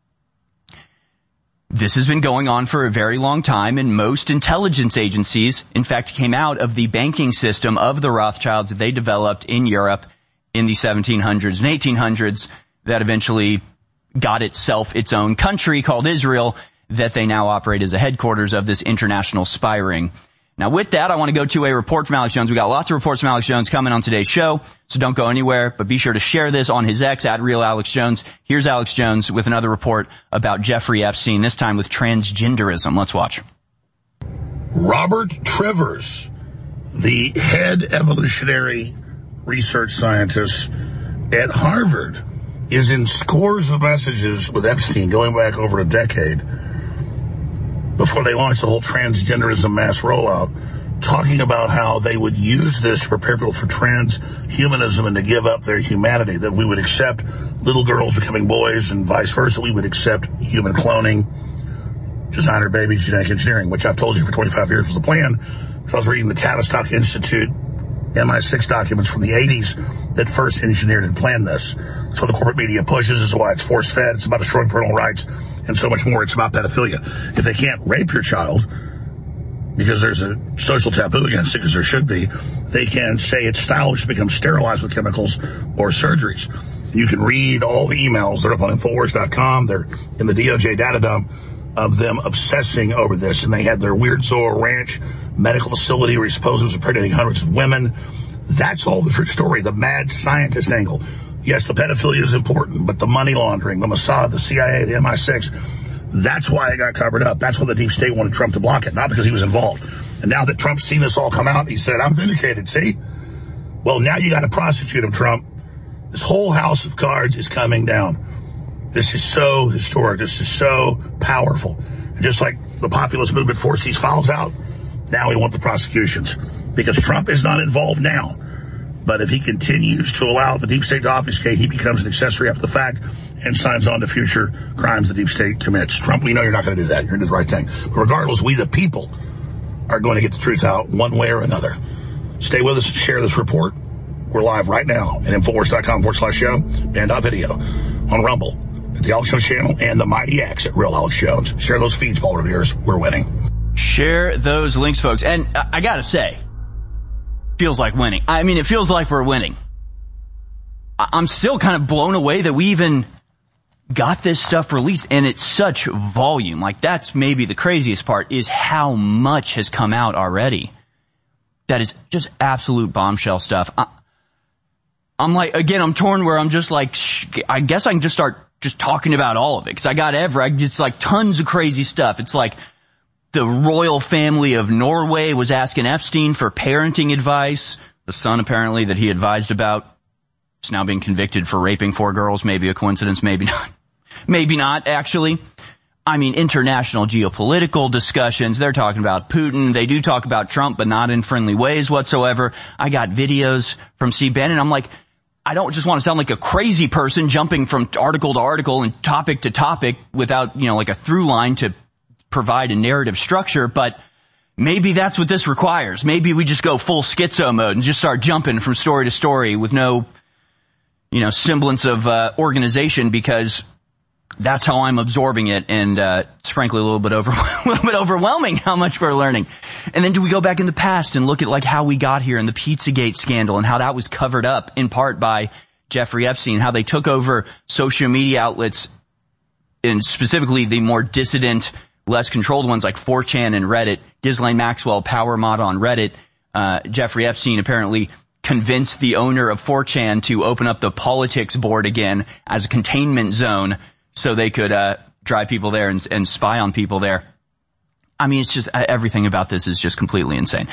This has been going on for a very long time, and most intelligence agencies, in fact, came out of the banking system of the Rothschilds that they developed in Europe in the 1700s and 1800s that eventually got itself its own country called Israel that they now operate as a headquarters of this international spy ring. Now with that, I want to go to a report from Alex Jones. We got lots of reports from Alex Jones coming on today's show, so don't go anywhere, but be sure to share this on his X at @RealAlexJones. Here's Alex Jones with another report about Jeffrey Epstein, this time with transgenderism. Let's watch. Robert Trivers, the head evolutionary research scientist at Harvard, is in scores of messages with Epstein going back over a decade before they launched the whole transgenderism mass rollout, talking about how they would use this to prepare people for transhumanism and to give up their humanity, that we would accept little girls becoming boys and vice versa. We would accept human cloning, designer babies, genetic engineering, which I've told you for 25 years was the plan. I was reading the Tavistock Institute MI6 documents from the 80s that first engineered and planned this. So the corporate media pushes. This is why it's force-fed. It's about destroying parental rights and so much more. It's about pedophilia. If they can't rape your child because there's a social taboo against it, because there should be, they can say it's stylish to become sterilized with chemicals or surgeries. You can read all the emails. They're up on Infowars.com. They're in the DOJ data dump of them obsessing over this. And they had their Weird Zorro Ranch medical facility where he supposedly was impregnating hundreds of women. That's all the true story, the mad scientist angle. Yes, the pedophilia is important, but the money laundering, the Mossad, the CIA, the MI6, that's why it got covered up. That's why the deep state wanted Trump to block it, not because he was involved. And now that Trump's seen this all come out, he said, I'm vindicated, see? Well, now you got to prosecute him, Trump. This whole house of cards is coming down. This is so historic. This is so powerful. And just like the populist movement forced these files out, now we want the prosecutions. Because Trump is not involved now. But if he continues to allow the deep state to obfuscate, he becomes an accessory after the fact and signs on to future crimes the deep state commits. Trump, we know you're not going to do that. You're going to do the right thing. But regardless, we the people are going to get the truth out one way or another. Stay with us and share this report. We're live right now at Infowars.com/show and video on Rumble, at the Alex Jones channel, and the Mighty X at Real Alex Jones. Share those feeds, Paul Revere's. We're winning. Share those links, folks. And I gotta say, feels like winning. I mean, it feels like we're winning. I'm still kind of blown away that we even got this stuff released, and it's such volume. Like, that's maybe the craziest part, is how much has come out already. That is just absolute bombshell stuff. I'm like, again, I'm torn where I'm just like, I guess I can just start just talking about all of it, because I just like tons of crazy stuff. It's like the royal family of Norway was asking Epstein for parenting advice. The son, apparently, that he advised about is now being convicted for raping 4 girls. Maybe a coincidence, maybe not. Maybe not, actually. I mean, international geopolitical discussions. They're talking about Putin. They do talk about Trump, but not in friendly ways whatsoever. I got videos from C. Bannon. I'm like, I don't just want to sound like a crazy person jumping from article to article and topic to topic without, like a through line to provide a narrative structure, but maybe that's what this requires. Maybe we just go full schizo mode and just start jumping from story to story with no, semblance of organization, because that's how I'm absorbing it, and it's frankly a little bit overwhelming how much we're learning. And then do we go back in the past and look at like how we got here and the Pizzagate scandal and how that was covered up in part by Jeffrey Epstein, how they took over social media outlets, and specifically the more dissident, less controlled ones like 4chan and Reddit. Ghislaine Maxwell, power mod on Reddit. Jeffrey Epstein apparently convinced the owner of 4chan to open up the politics board again as a containment zone so they could drive people there and spy on people there. I mean, it's just, everything about this is just completely insane.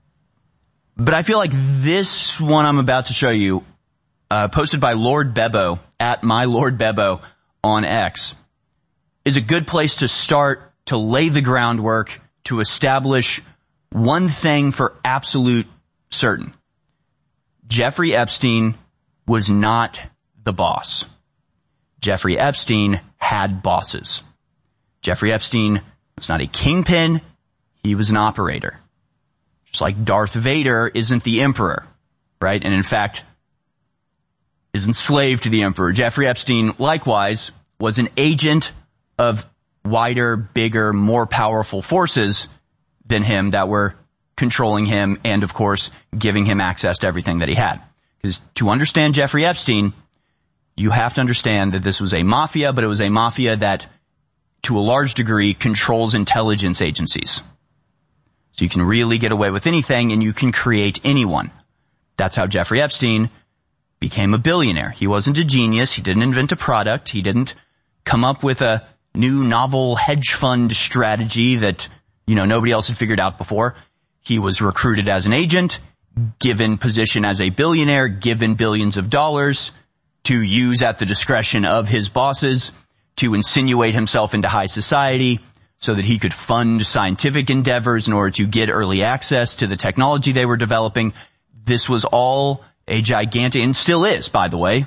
But I feel like this one I'm about to show you, posted by Lord Bebo, at my Lord Bebo on X, is a good place to start to lay the groundwork to establish one thing for absolute certain. Jeffrey Epstein was not the boss. Jeffrey Epstein had bosses. Jeffrey Epstein was not a kingpin. He was an operator. Just like Darth Vader isn't the emperor, right? And in fact, is enslaved to the emperor. Jeffrey Epstein, likewise, was an agent of wider, bigger, more powerful forces than him that were controlling him and, of course, giving him access to everything that he had. Because to understand Jeffrey Epstein, you have to understand that this was a mafia, but it was a mafia that, to a large degree, controls intelligence agencies. So you can really get away with anything and you can create anyone. That's how Jeffrey Epstein became a billionaire. He wasn't a genius. He didn't invent a product. He didn't come up with a new novel hedge fund strategy that, nobody else had figured out before. He was recruited as an agent, given position as a billionaire, given billions of dollars to use at the discretion of his bosses to insinuate himself into high society so that he could fund scientific endeavors in order to get early access to the technology they were developing. This was all a gigantic, and still is, by the way,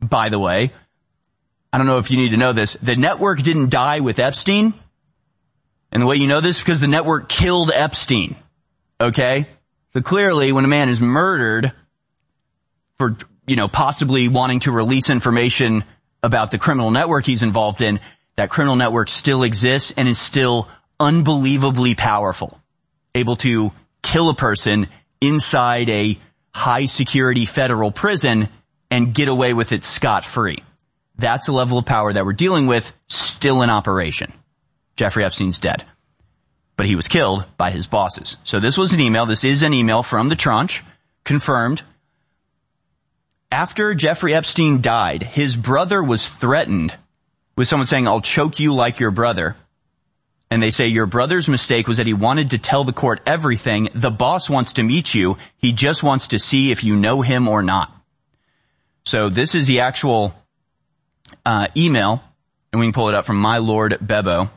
I don't know if you need to know this. The network didn't die with Epstein. And the way you know this is because the network killed Epstein. Okay? So clearly when a man is murdered for, possibly wanting to release information about the criminal network he's involved in, that criminal network still exists and is still unbelievably powerful. Able to kill a person inside a high security federal prison and get away with it scot-free. That's the level of power that we're dealing with, still in operation. Jeffrey Epstein's dead. But he was killed by his bosses. So this was an email. This is an email from the Tranche, confirmed. After Jeffrey Epstein died, his brother was threatened with someone saying, "I'll choke you like your brother." And they say, "Your brother's mistake was that he wanted to tell the court everything. The boss wants to meet you. He just wants to see if you know him or not." So this is the actual email, and we can pull it up from My Lord Bebo.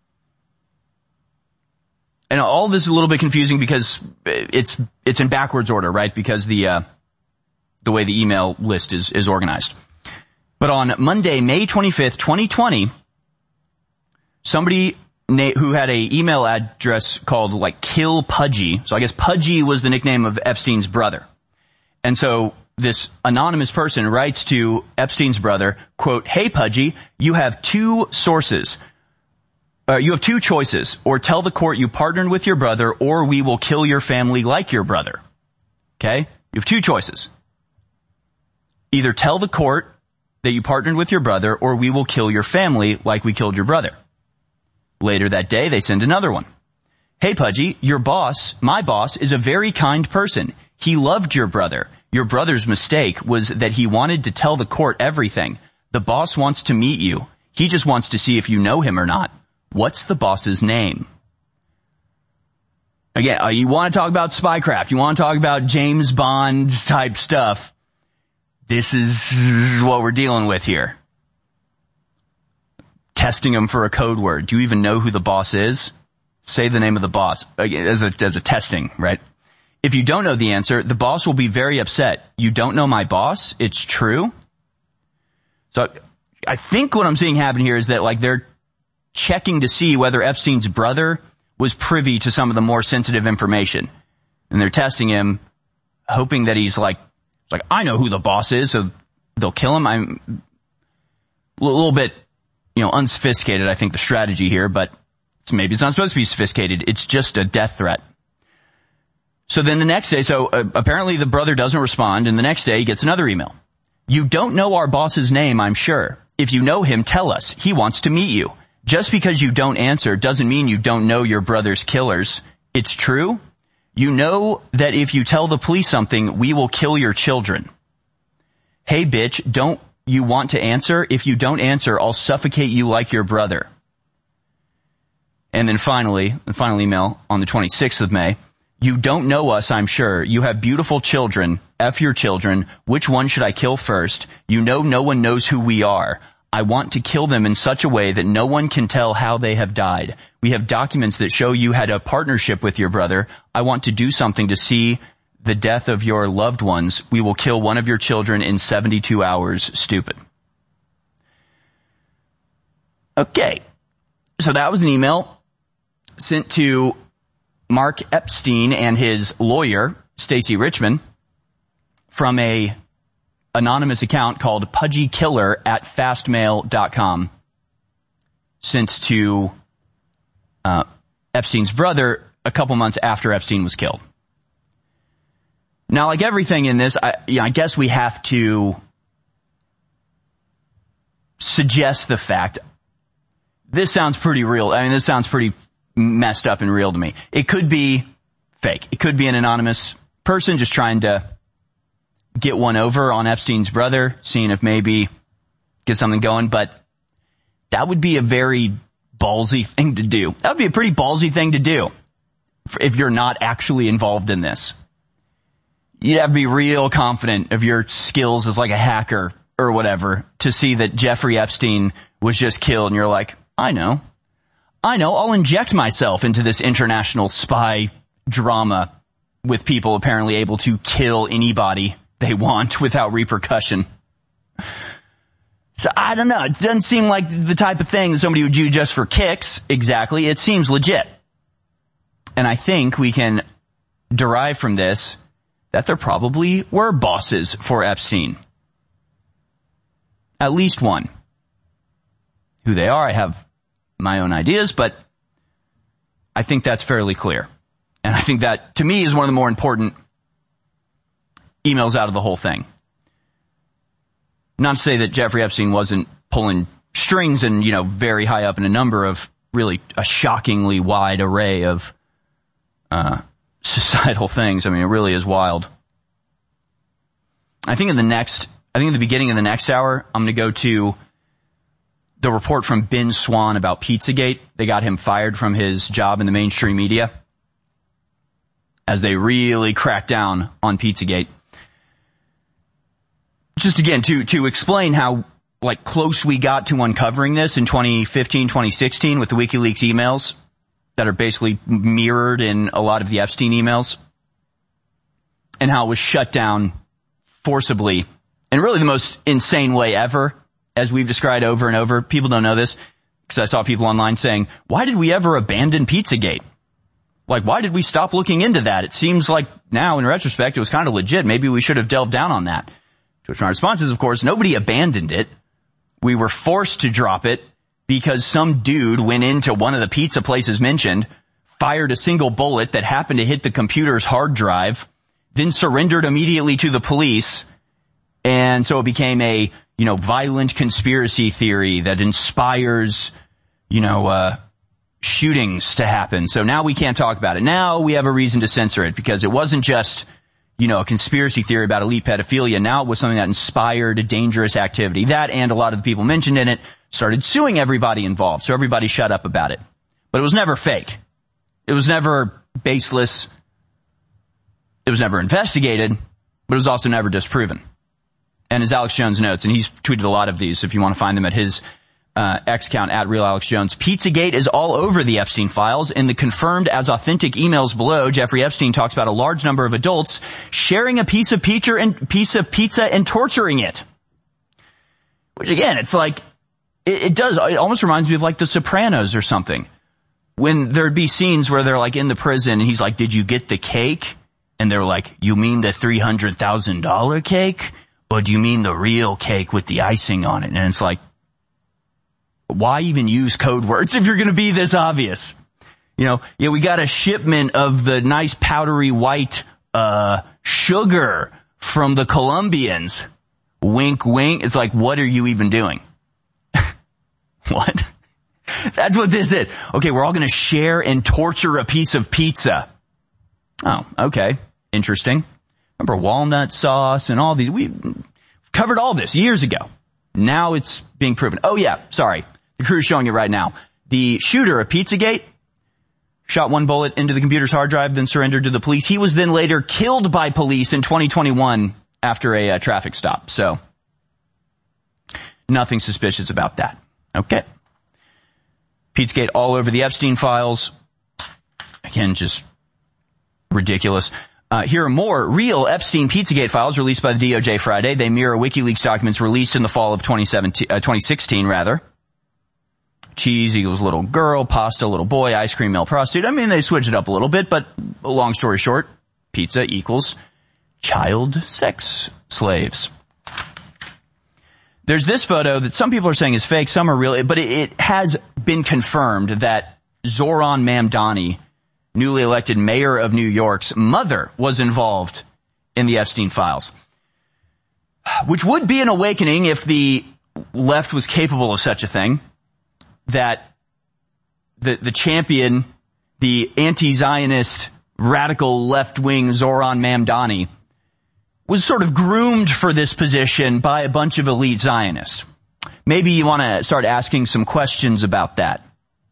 And all this is a little bit confusing because it's in backwards order, right? Because the way the email list is organized. But on Monday, May 25th, 2020, somebody who had a email address called Kill Pudgy. So I guess Pudgy was the nickname of Epstein's brother. And so this anonymous person writes to Epstein's brother, quote, "Hey Pudgy, you have two choices. Or tell the court you partnered with your brother, or we will kill your family like your brother." Okay? You have two choices. Either tell the court that you partnered with your brother, or we will kill your family like we killed your brother. Later that day, they send another one. "Hey Pudgy, my boss, is a very kind person. He loved your brother. Your brother's mistake was that he wanted to tell the court everything. The boss wants to meet you. He just wants to see if you know him or not. What's the boss's name?" Again, you want to talk about spycraft. You want to talk about James Bond type stuff. This is what we're dealing with here. Testing them for a code word. Do you even know who the boss is? Say the name of the boss as a testing, right? If you don't know the answer, the boss will be very upset. "You don't know my boss? It's true?" So I think what I'm seeing happen here is that they're checking to see whether Epstein's brother was privy to some of the more sensitive information. And they're testing him, hoping that he's "I know who the boss is," so they'll kill him. I'm a little bit, unsophisticated, I think, the strategy here, but maybe it's not supposed to be sophisticated. It's just a death threat. So then the next day, apparently the brother doesn't respond, and the next day he gets another email. "You don't know our boss's name, I'm sure. If you know him, tell us. He wants to meet you. Just because you don't answer doesn't mean you don't know your brother's killers. It's true. You know that if you tell the police something, we will kill your children. Hey bitch, don't you want to answer? If you don't answer, I'll suffocate you like your brother." And then finally, the final email on the 26th of May. "You don't know us, I'm sure. You have beautiful children. F your children. Which one should I kill first? You know no one knows who we are. I want to kill them in such a way that no one can tell how they have died. We have documents that show you had a partnership with your brother. I want to do something to see the death of your loved ones. We will kill one of your children in 72 hours, stupid." Okay. So that was an email sent to Mark Epstein and his lawyer, Stacey Richman, from a anonymous account called pudgykiller@fastmail.com, sent to Epstein's brother a couple months after Epstein was killed. Now, like everything in this, I guess we have to suggest the fact this sounds pretty real. I mean, this sounds pretty messed up and real to me. It could be fake. It could be an anonymous person just trying to get one over on Epstein's brother, seeing if maybe get something going, but that would be a very ballsy thing to do. That would be a pretty ballsy thing to do if you're not actually involved in this. You'd have to be real confident of your skills as like a hacker or whatever to see that Jeffrey Epstein was just killed and you're like, I know, I'll inject myself into this international spy drama with people apparently able to kill anybody they want without repercussion. So I don't know. It doesn't seem like the type of thing that somebody would do just for kicks. Exactly. It seems legit. And I think we can derive from this that there probably were bosses for Epstein. At least one. Who they are, I have my own ideas, but I think that's fairly clear. And I think that, to me, is one of the more important emails out of the whole thing. Not to say that Jeffrey Epstein wasn't pulling strings and, very high up in a number of really a shockingly wide array of societal things. I mean, it really is wild. I think in the beginning of the next hour, I'm going to go to the report from Ben Swann about Pizzagate. They got him fired from his job in the mainstream media as they really cracked down on Pizzagate. Just again, to explain how close we got to uncovering this in 2015, 2016 with the WikiLeaks emails that are basically mirrored in a lot of the Epstein emails, and how it was shut down forcibly in really the most insane way ever, as we've described over and over. People don't know this because I saw people online saying, why did we ever abandon Pizzagate? Why did we stop looking into that? It seems like now in retrospect it was kind of legit. Maybe we should have delved down on that. To which my response is, of course, nobody abandoned it. We were forced to drop it because some dude went into one of the pizza places mentioned, fired a single bullet that happened to hit the computer's hard drive, then surrendered immediately to the police. And so it became a, violent conspiracy theory that inspires, shootings to happen. So now we can't talk about it. Now we have a reason to censor it because it wasn't just, a conspiracy theory about elite pedophilia. Now it was something that inspired a dangerous activity. That and a lot of the people mentioned in it started suing everybody involved. So everybody shut up about it. But it was never fake. It was never baseless. It was never investigated, but it was also never disproven. And as Alex Jones notes, and he's tweeted a lot of these, if you want to find them at his X account, @RealAlexJones, Pizzagate is all over the Epstein files. In the confirmed as authentic emails below, Jeffrey Epstein talks about a large number of adults sharing a piece of pizza and torturing it. Which again, it's it almost reminds me of The Sopranos or something. When there'd be scenes where they're in the prison and he's like, did you get the cake? And they're like, you mean the $300,000 cake? Or do you mean the real cake with the icing on it? And it's why even use code words if you're going to be this obvious? We got a shipment of the nice powdery white sugar from the Colombians. Wink, wink. It's what are you even doing? What? That's what this is. Okay, we're all going to share and torture a piece of pizza. Oh, okay. Interesting. Remember walnut sauce and all these. We covered all this years ago. Now it's being proven. Oh yeah, sorry. The crew's showing it right now. The shooter of Pizzagate shot one bullet into the computer's hard drive, then surrendered to the police. He was then later killed by police in 2021 after a traffic stop. So nothing suspicious about that. Okay. Pizzagate all over the Epstein files. Again, just ridiculous. Here are more real Epstein Pizzagate files released by the DOJ Friday. They mirror WikiLeaks documents released in the fall of 2016, rather. Cheese equals little girl, pasta, little boy, ice cream, male prostitute. I mean, they switch it up a little bit, but long story short, pizza equals child sex slaves. There's this photo that some people are saying is fake, some are real, but it has been confirmed that Zohran Mamdani, newly elected mayor of New York's mother, was involved in the Epstein files. Which would be an awakening if the left was capable of such a thing, that the champion, the anti-Zionist radical left-wing Zoran Mamdani, was sort of groomed for this position by a bunch of elite Zionists. Maybe you want to start asking some questions about that.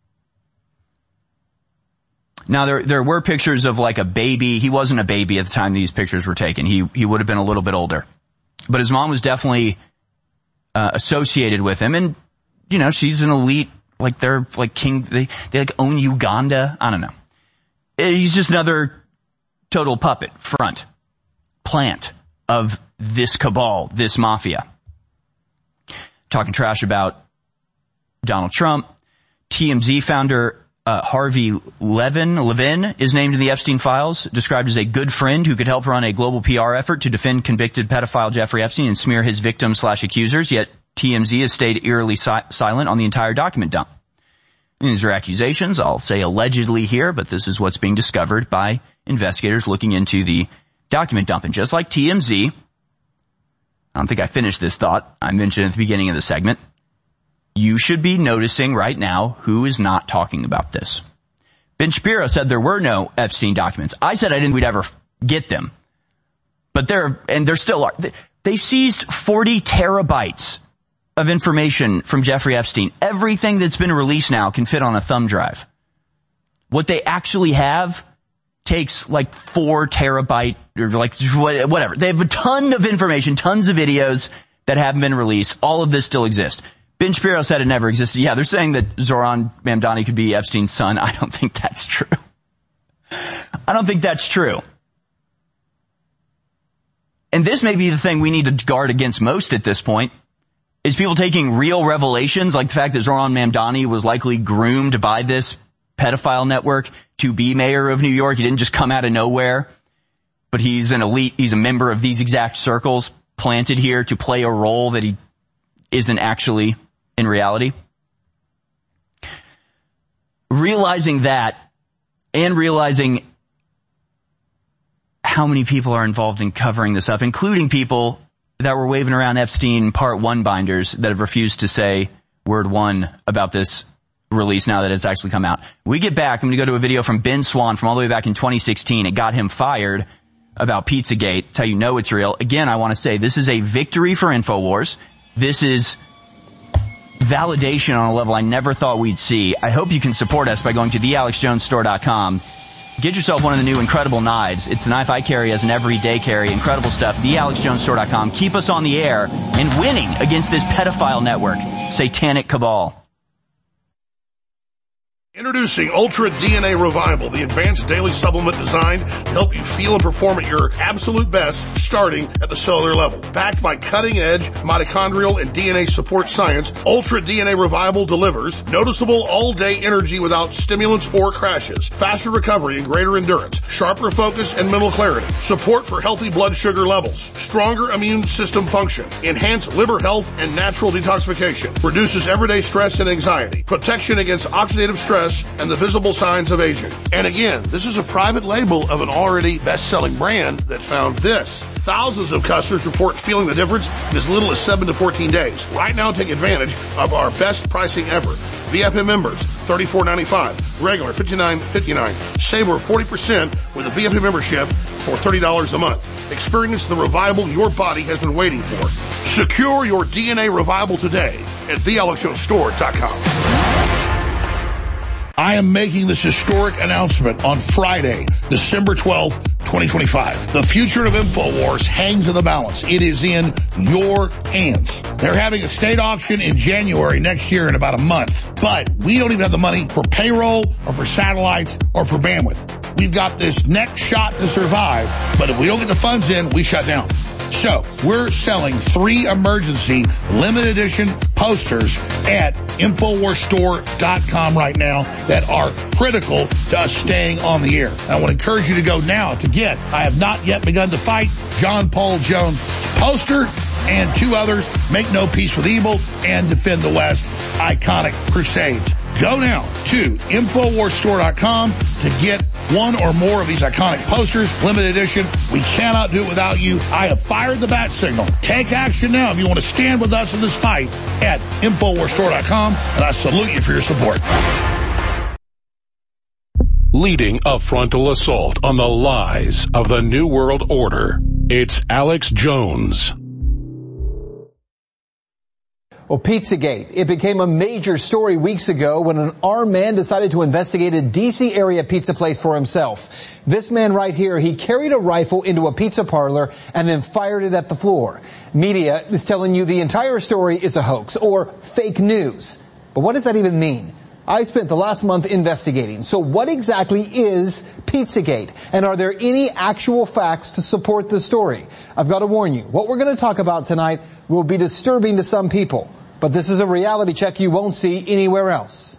Now, there were pictures of like a baby. He wasn't a baby at the time these pictures were taken. He would have been a little bit older. But his mom was definitely associated with him. And, you know, she's an elite, like they're like king, they like own Uganda. I don't know. He's just another total puppet, plant of this cabal, this mafia. Talking trash about Donald Trump. TMZ founder Harvey Levin is named in the Epstein files, described as a good friend who could help run a global PR effort to defend convicted pedophile Jeffrey Epstein and smear his victims/accusers, yet TMZ has stayed eerily silent on the entire document dump. And these are accusations, I'll say allegedly here, but this is what's being discovered by investigators looking into the document dump. And just like TMZ, I don't think I finished this thought, I mentioned at the beginning of the segment, you should be noticing right now who is not talking about this. Ben Shapiro said there were no Epstein documents. I said I didn't think we'd ever get them. But there still are. They seized 40 terabytes of information from Jeffrey Epstein. Everything that's been released now can fit on a thumb drive. What they actually have takes like 4 terabyte or like whatever. They have a ton of information, tons of videos that haven't been released. All of this still exists. Ben Shapiro said it never existed. Yeah, they're saying that Zoran Mamdani could be Epstein's son. I don't think that's true. I don't think that's true. And this may be the thing we need to guard against most at this point, is people taking real revelations, like the fact that Zoran Mamdani was likely groomed by this pedophile network to be mayor of New York. He didn't just come out of nowhere, but he's an elite, he's a member of these exact circles planted here to play a role that he isn't actually in reality. Realizing that, and realizing how many people are involved in covering this up, including people that were waving around Epstein Part 1 binders that have refused to say word one about this release now that it's actually come out. When we get back, I'm going to go to a video from Ben Swann from all the way back in 2016. It got him fired about Pizzagate. It's how you know it's real. Again, I want to say this is a victory for InfoWars. This is validation on a level I never thought we'd see. I hope you can support us by going to thealexjonesstore.com. Get yourself one of the new incredible knives. It's the knife I carry as an everyday carry. Incredible stuff. thealexjonesstore.com. Keep us on the air and winning against this pedophile network. Satanic cabal. Introducing Ultra DNA Revival, the advanced daily supplement designed to help you feel and perform at your absolute best, starting at the cellular level. Backed by cutting-edge mitochondrial and DNA support science, Ultra DNA Revival delivers noticeable all-day energy without stimulants or crashes, faster recovery and greater endurance, sharper focus and mental clarity, support for healthy blood sugar levels, stronger immune system function, enhanced liver health and natural detoxification, reduces everyday stress and anxiety, protection against oxidative stress, and the visible signs of aging. And again, this is a private label of an already best-selling brand that found this. Thousands of customers report feeling the difference in as little as 7 to 14 days. Right now, take advantage of our best pricing ever. VIP members, $34.95. Regular, $59.59. Save over 40% with a VIP membership for $30 a month. Experience the revival your body has been waiting for. Secure your DNA revival today at thealexjonesstore.com. I am making this historic announcement on Friday, December 12th, 2025. The future of InfoWars hangs in the balance. It is in your hands. They're having a state auction in January next year in about a month. But we don't even have the money for payroll or for satellites or for bandwidth. We've got this next shot to survive, but if we don't get the funds in, we shut down. So we're selling 3 emergency limited edition posters at InfoWarsStore.com right now that are critical to us staying on the air. And I want to encourage you to go now to get I Have Not Yet Begun to Fight, John Paul Jones poster, and 2 others, Make No Peace with Evil and Defend the West, Iconic Crusades. Go now to InfoWarsStore.com to get 1 or more of these iconic posters, limited edition. We cannot do it without you. I have fired the bat signal. Take action now if you want to stand with us in this fight at InfoWarsStore.com, and I salute you for your support. leading a frontal assault on the lies of the New World Order. It's Alex Jones. Well, Pizzagate. It became a major story weeks ago when an armed man decided to investigate a D.C. area pizza place for himself. This man right here, he carried a rifle into a pizza parlor and then fired it at the floor. Media is telling you the entire story is a hoax or fake news. But what does that even mean? I spent the last month investigating. So what exactly is Pizzagate? And are there any actual facts to support the story? I've got to warn you, what we're going to talk about tonight will be disturbing to some people. But this is a reality check you won't see anywhere else.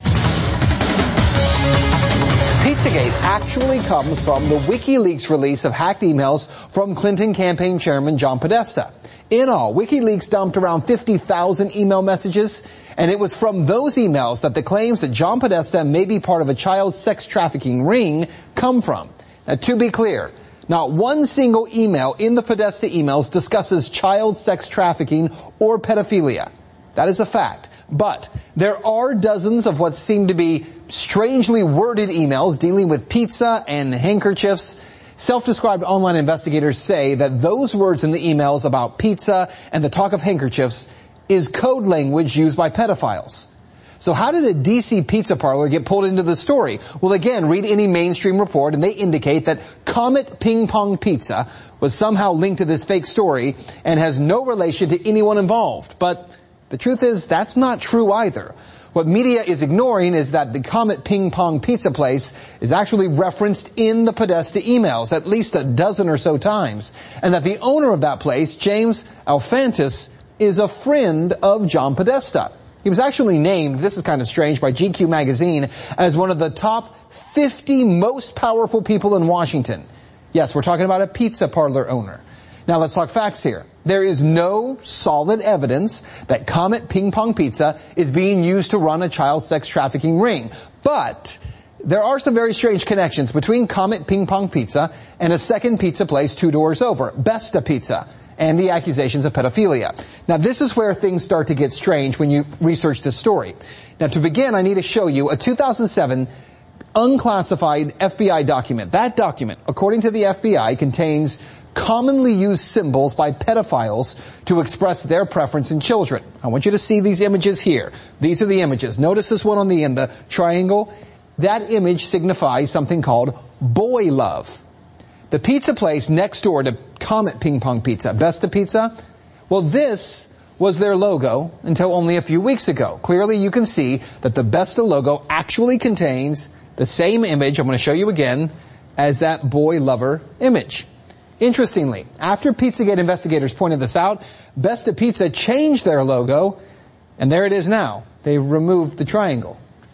Pizzagate actually comes from the WikiLeaks release of hacked emails from Clinton campaign chairman John Podesta. In all, WikiLeaks dumped around 50,000 email messages, and it was from those emails that the claims that John Podesta may be part of a child sex trafficking ring come from. Now, to be clear, not one single email in the Podesta emails discusses child sex trafficking or pedophilia. That is a fact. But there are dozens of what seem to be strangely worded emails dealing with pizza and handkerchiefs. Self-described online investigators say that those words in the emails about pizza and the talk of handkerchiefs is code language used by pedophiles. So how did a DC pizza parlor get pulled into the story? Well, again, read any mainstream report and they indicate that Comet Ping Pong Pizza was somehow linked to this fake story and has no relation to anyone involved. But the truth is, that's not true either. What media is ignoring is that the Comet Ping Pong Pizza place is actually referenced in the Podesta emails at least a dozen or so times, and that the owner of that place, James Alefantis, is a friend of John Podesta. He was actually named, this is kind of strange, by GQ magazine as one of the top 50 most powerful people in Washington. Yes, we're talking about a pizza parlor owner. Now let's talk facts here. There is no solid evidence that Comet Ping Pong Pizza is being used to run a child sex trafficking ring. But there are some very strange connections between Comet Ping Pong Pizza and a second pizza place 2 doors over, Besta Pizza, and the accusations of pedophilia. Now this is where things start to get strange when you research this story. Now to begin, I need to show you a 2007 unclassified FBI document. That document, according to the FBI, contains commonly used symbols by pedophiles to express their preference in children. I want you to see these images here. These are the images. Notice this one on the end, the triangle. That image signifies something called boy love. The pizza place next door to Comet Ping Pong Pizza, Besta Pizza, well, this was their logo until only a few weeks ago. Clearly you can see that the Besta logo actually contains the same image, I'm going to show you again, as that boy lover image. Interestingly, after Pizzagate investigators pointed this out, Besta Pizza changed their logo, and there it is now. They removed the triangle.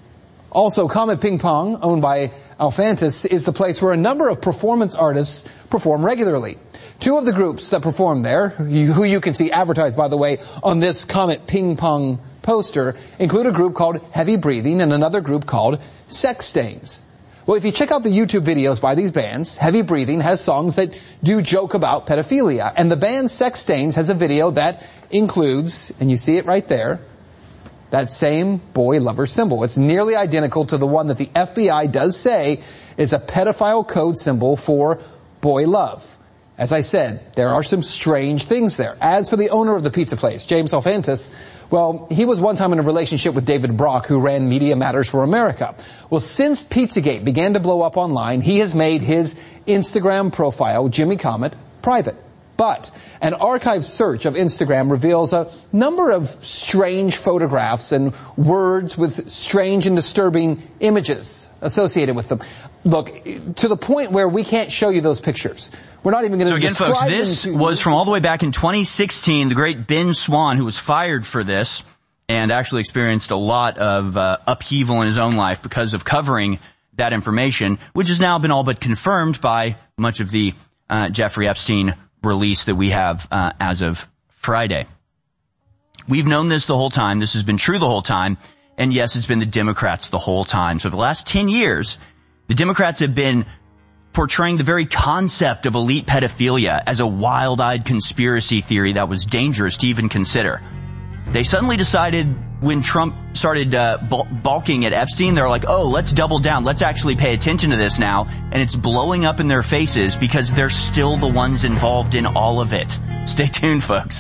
Also, Comet Ping Pong, owned by Alefantis, is the place where a number of performance artists perform regularly. 2 of the groups that perform there, who you can see advertised, by the way, on this Comet Ping Pong poster, include a group called Heavy Breathing and another group called Sex Stains. Well, if you check out the YouTube videos by these bands, Heavy Breathing has songs that do joke about pedophilia, and the band Sex Stains has a video that includes, and you see it right there, that same boy lover symbol. It's nearly identical to the one that the FBI does say is a pedophile code symbol for boy love. As I said, there are some strange things there. As for the owner of the pizza place, James Alefantis, well, he was one time in a relationship with David Brock, who ran Media Matters for America. Well, since Pizzagate began to blow up online, he has made his Instagram profile, Jimmy Comet, private. But an archive search of Instagram reveals a number of strange photographs and words with strange and disturbing images associated with them. Look, to the point where we can't show you those pictures. We're not even going to describe them. So again, folks, this was from all the way back in 2016. The great Ben Swann, who was fired for this and actually experienced a lot of upheaval in his own life because of covering that information, which has now been all but confirmed by much of the Jeffrey Epstein release that we have as of Friday. We've known this the whole time. This has been true the whole time. And yes, it's been the Democrats the whole time. So for the last 10 years, the Democrats have been portraying the very concept of elite pedophilia as a wild-eyed conspiracy theory that was dangerous to even consider. They suddenly decided, when Trump started balking at Epstein, they're like, oh, let's double down. Let's actually pay attention to this now. And it's blowing up in their faces because they're still the ones involved in all of it. Stay tuned, folks.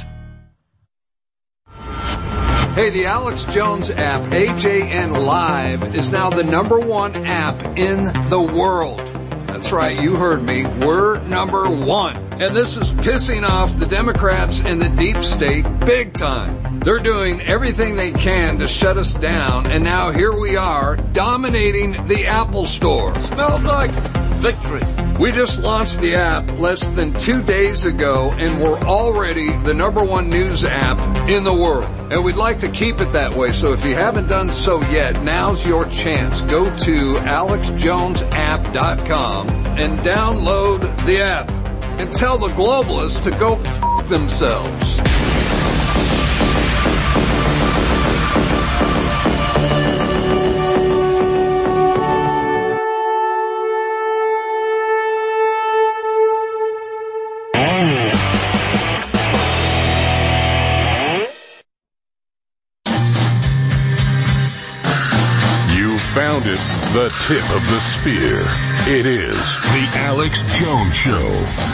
Hey, the Alex Jones app, AJN Live, is now the #1 app in the world. That's right, you heard me. We're #1. And this is pissing off the Democrats and the deep state big time. They're doing everything they can to shut us down, and now here we are, dominating the Apple Store. Smells like victory. We just launched the app less than 2 days ago, and we're already the #1 news app in the world. And we'd like to keep it that way, so if you haven't done so yet, now's your chance. Go to alexjonesapp.com and download the app. And tell the globalists to go f*** themselves. You found it, the tip of the spear. It is the Alex Jones Show.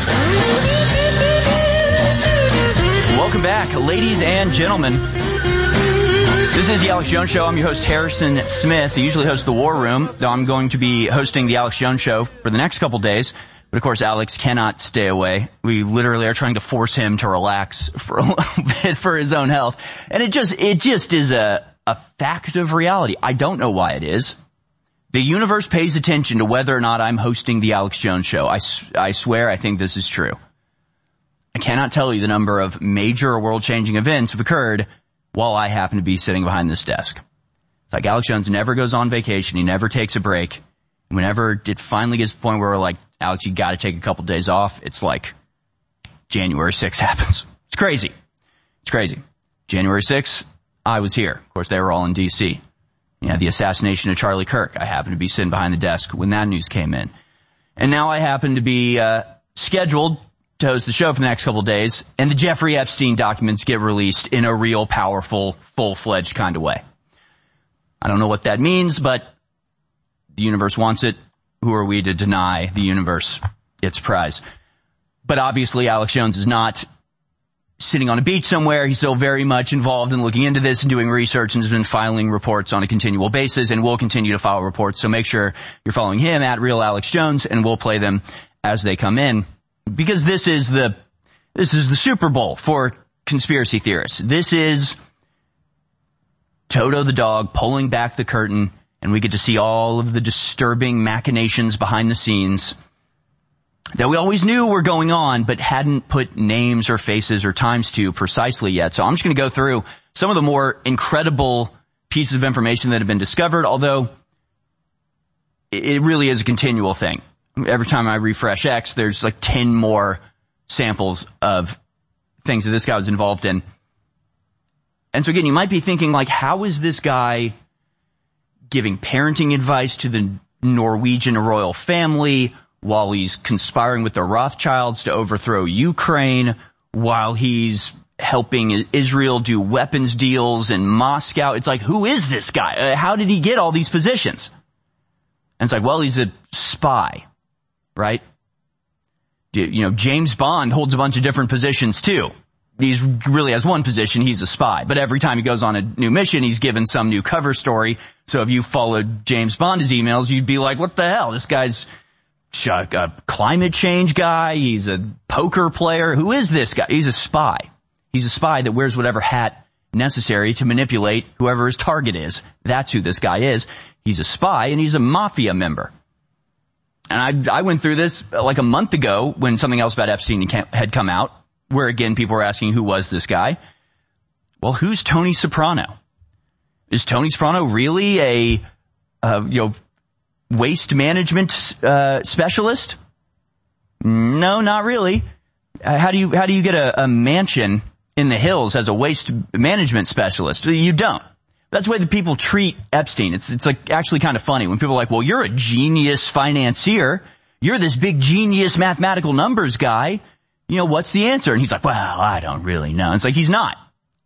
Welcome back, ladies and gentlemen. This is the Alex Jones Show. I'm your host, Harrison Smith. I usually host the War Room, though I'm going to be hosting the Alex Jones Show for the next couple days. But of course, Alex cannot stay away. We literally are trying to force him to relax for a little bit for his own health. And it just is a fact of reality. I don't know why it is. The universe pays attention to whether or not I'm hosting the Alex Jones Show. I swear I think this is true. I cannot tell you the number of major or world-changing events have occurred while I happen to be sitting behind this desk. It's like Alex Jones never goes on vacation. He never takes a break. And whenever it finally gets to the point where we're like, Alex, you got to take a couple days off, it's like January 6th happens. It's crazy. It's crazy. January 6th, I was here. Of course, they were all in D.C. Yeah, the assassination of Charlie Kirk. I happened to be sitting behind the desk when that news came in. And now I happen to be scheduled to host the show for the next couple of days, and the Jeffrey Epstein documents get released in a real powerful, full-fledged kind of way. I don't know what that means, but the universe wants it. Who are we to deny the universe its prize? But obviously Alex Jones is not sitting on a beach somewhere. He's still very much involved in looking into this and doing research, and has been filing reports on a continual basis, and will continue to file reports. So make sure you're following him at Real Alex Jones, and we'll play them as they come in. Because this is the Super Bowl for conspiracy theorists. This is Toto the dog pulling back the curtain, and we get to see all of the disturbing machinations behind the scenes that we always knew were going on, but hadn't put names or faces or times to precisely yet. So I'm just going to go through some of the more incredible pieces of information that have been discovered, although it really is a continual thing. Every time I refresh X, there's like 10 more samples of things that this guy was involved in. And so again, you might be thinking, like, how is this guy giving parenting advice to the Norwegian royal family while he's conspiring with the Rothschilds to overthrow Ukraine, while he's helping Israel do weapons deals in Moscow? It's like, who is this guy? How did he get all these positions? And it's like, well, he's a spy, right? You know, James Bond holds a bunch of different positions too. He really has one position, he's a spy. But every time he goes on a new mission, he's given some new cover story. So if you followed James Bond's emails, you'd be like, what the hell? This guy's a climate change guy. He's a poker player. Who is this guy? He's a spy. He's a spy that wears whatever hat necessary to manipulate whoever his target is. That's who this guy is. He's a spy, and he's a mafia member. And I went through this like a month ago when something else about Epstein had come out, where again people were asking, who was this guy? Well, who's Tony Soprano? Is Tony Soprano really a waste management specialist? No, not really. How do you get a mansion in the hills as a waste management specialist? You don't. That's the way that people treat Epstein. It's like actually kind of funny when people are like, well, you're a genius financier. You're this big genius mathematical numbers guy. You know, what's the answer? And he's like, well, I don't really know. It's like, he's not.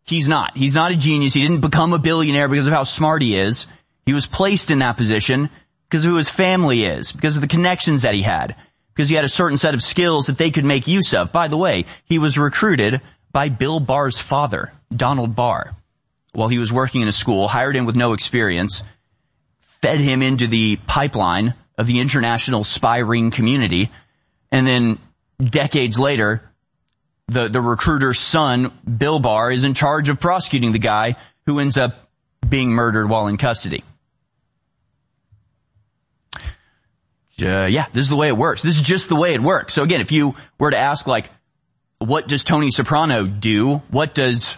he's not. He's not a genius. He didn't become a billionaire because of how smart he is. He was placed in that position because of who his family is, because of the connections that he had, because he had a certain set of skills that they could make use of. By the way, he was recruited by Bill Barr's father, Donald Barr, while he was working in a school, hired him with no experience, fed him into the pipeline of the international spy ring community, and then decades later, the recruiter's son, Bill Barr, is in charge of prosecuting the guy who ends up being murdered while in custody. This is the way it works. This is just the way it works. So again, if you were to ask, like, what does Tony Soprano do? What does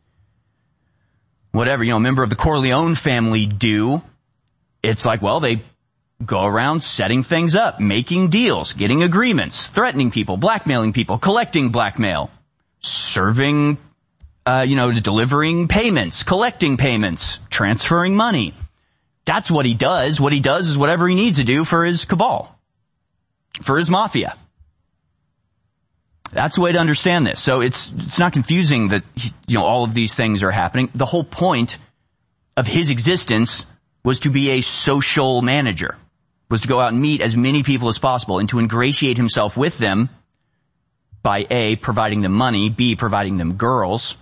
whatever, a member of the Corleone family do? It's like, well, they go around setting things up, making deals, getting agreements, threatening people, blackmailing people, collecting blackmail, serving, delivering payments, collecting payments, transferring money. That's what he does. What he does is whatever he needs to do for his cabal, for his mafia. That's the way to understand this. So it's not confusing that, all of these things are happening. The whole point of his existence was to be a social manager, was to go out and meet as many people as possible and to ingratiate himself with them by A, providing them money, B, providing them girls,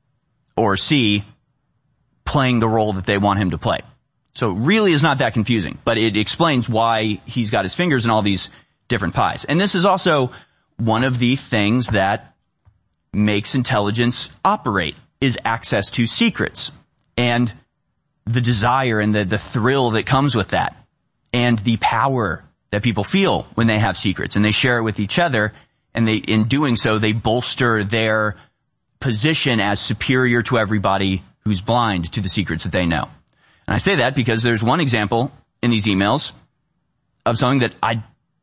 or C, playing the role that they want him to play. So it really is not that confusing, but it explains why he's got his fingers in all these different pies. And this is also one of the things that makes intelligence operate, is access to secrets and the desire and the thrill that comes with that, and the power that people feel when they have secrets and they share it with each other, and in doing so, they bolster their position as superior to everybody who's blind to the secrets that they know. And I say that because there's one example in these emails of something that I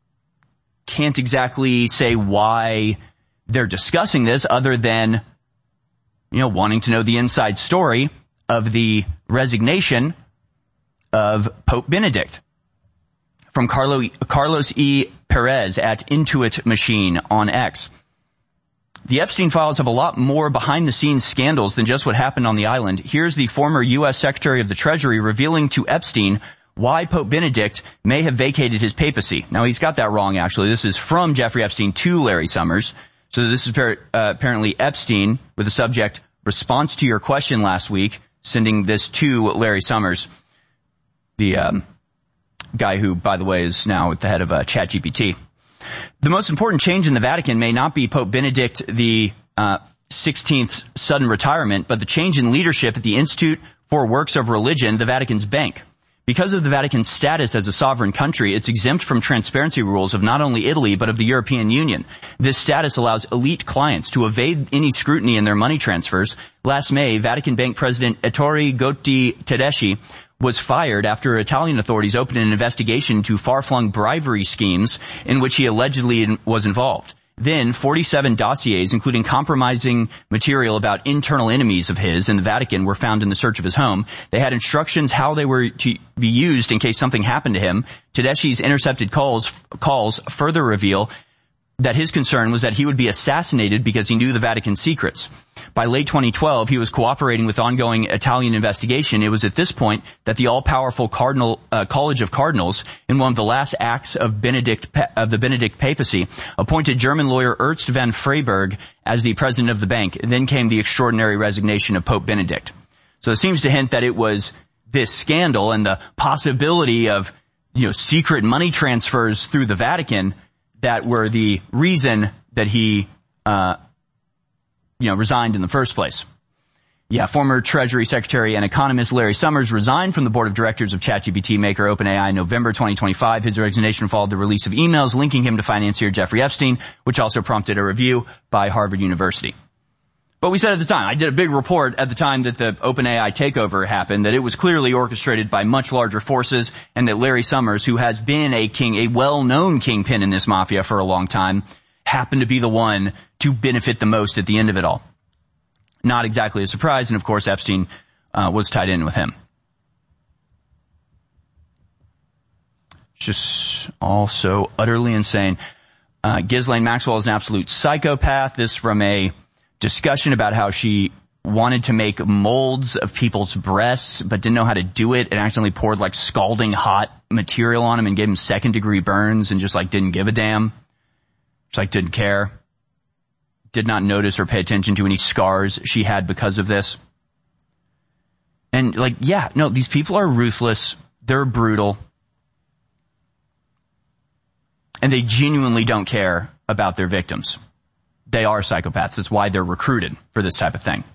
can't exactly say why they're discussing this, other than, wanting to know the inside story of the resignation of Pope Benedict. From Carlos E. Perez at Intuit Machine on X. The Epstein files have a lot more behind-the-scenes scandals than just what happened on the island. Here's the former U.S. Secretary of the Treasury revealing to Epstein why Pope Benedict may have vacated his papacy. Now, he's got that wrong, actually. This is from Jeffrey Epstein to Larry Summers. So this is apparently Epstein with the subject, response to your question last week, sending this to Larry Summers, the guy who, by the way, is now at the head of ChatGPT. The most important change in the Vatican may not be Pope Benedict the 16th sudden retirement, but the change in leadership at the Institute for Works of Religion, the Vatican's bank. Because of the Vatican's status as a sovereign country, it's exempt from transparency rules of not only Italy, but of the European Union. This status allows elite clients to evade any scrutiny in their money transfers. Last May, Vatican Bank President Ettore Gotti Tedeschi was fired after Italian authorities opened an investigation into far-flung bribery schemes in which he allegedly was involved. Then 47 dossiers, including compromising material about internal enemies of his in the Vatican, were found in the search of his home. They had instructions how they were to be used in case something happened to him. Tedeschi's intercepted calls further reveal that his concern was that he would be assassinated because he knew the Vatican secrets. By late 2012, he was cooperating with ongoing Italian investigation. It was at this point that the all-powerful College of Cardinals, in one of the last acts of the Benedict papacy, appointed German lawyer Ernst van Freiberg as the president of the bank. And then came the extraordinary resignation of Pope Benedict. So it seems to hint that it was this scandal and the possibility of, secret money transfers through the Vatican that were the reason that he, resigned in the first place. Yeah, former Treasury Secretary and economist Larry Summers resigned from the board of directors of ChatGPT maker OpenAI in November 2025. His resignation followed the release of emails linking him to financier Jeffrey Epstein, which also prompted a review by Harvard University. But we said at the time, I did a big report at the time that the OpenAI takeover happened, that it was clearly orchestrated by much larger forces, and that Larry Summers, who has been a well-known kingpin in this mafia for a long time, happened to be the one to benefit the most at the end of it all. Not exactly a surprise, and of course Epstein was tied in with him. Just also utterly insane. Ghislaine Maxwell is an absolute psychopath. This from a discussion about how she wanted to make molds of people's breasts, but didn't know how to do it, and accidentally poured like scalding hot material on them and gave them 2nd-degree burns and just like didn't give a damn. Just like didn't care. Did not notice or pay attention to any scars she had because of this. And like, yeah, no, these people are ruthless. They're brutal. And they genuinely don't care about their victims. They are psychopaths. That's why they're recruited for this type of thing.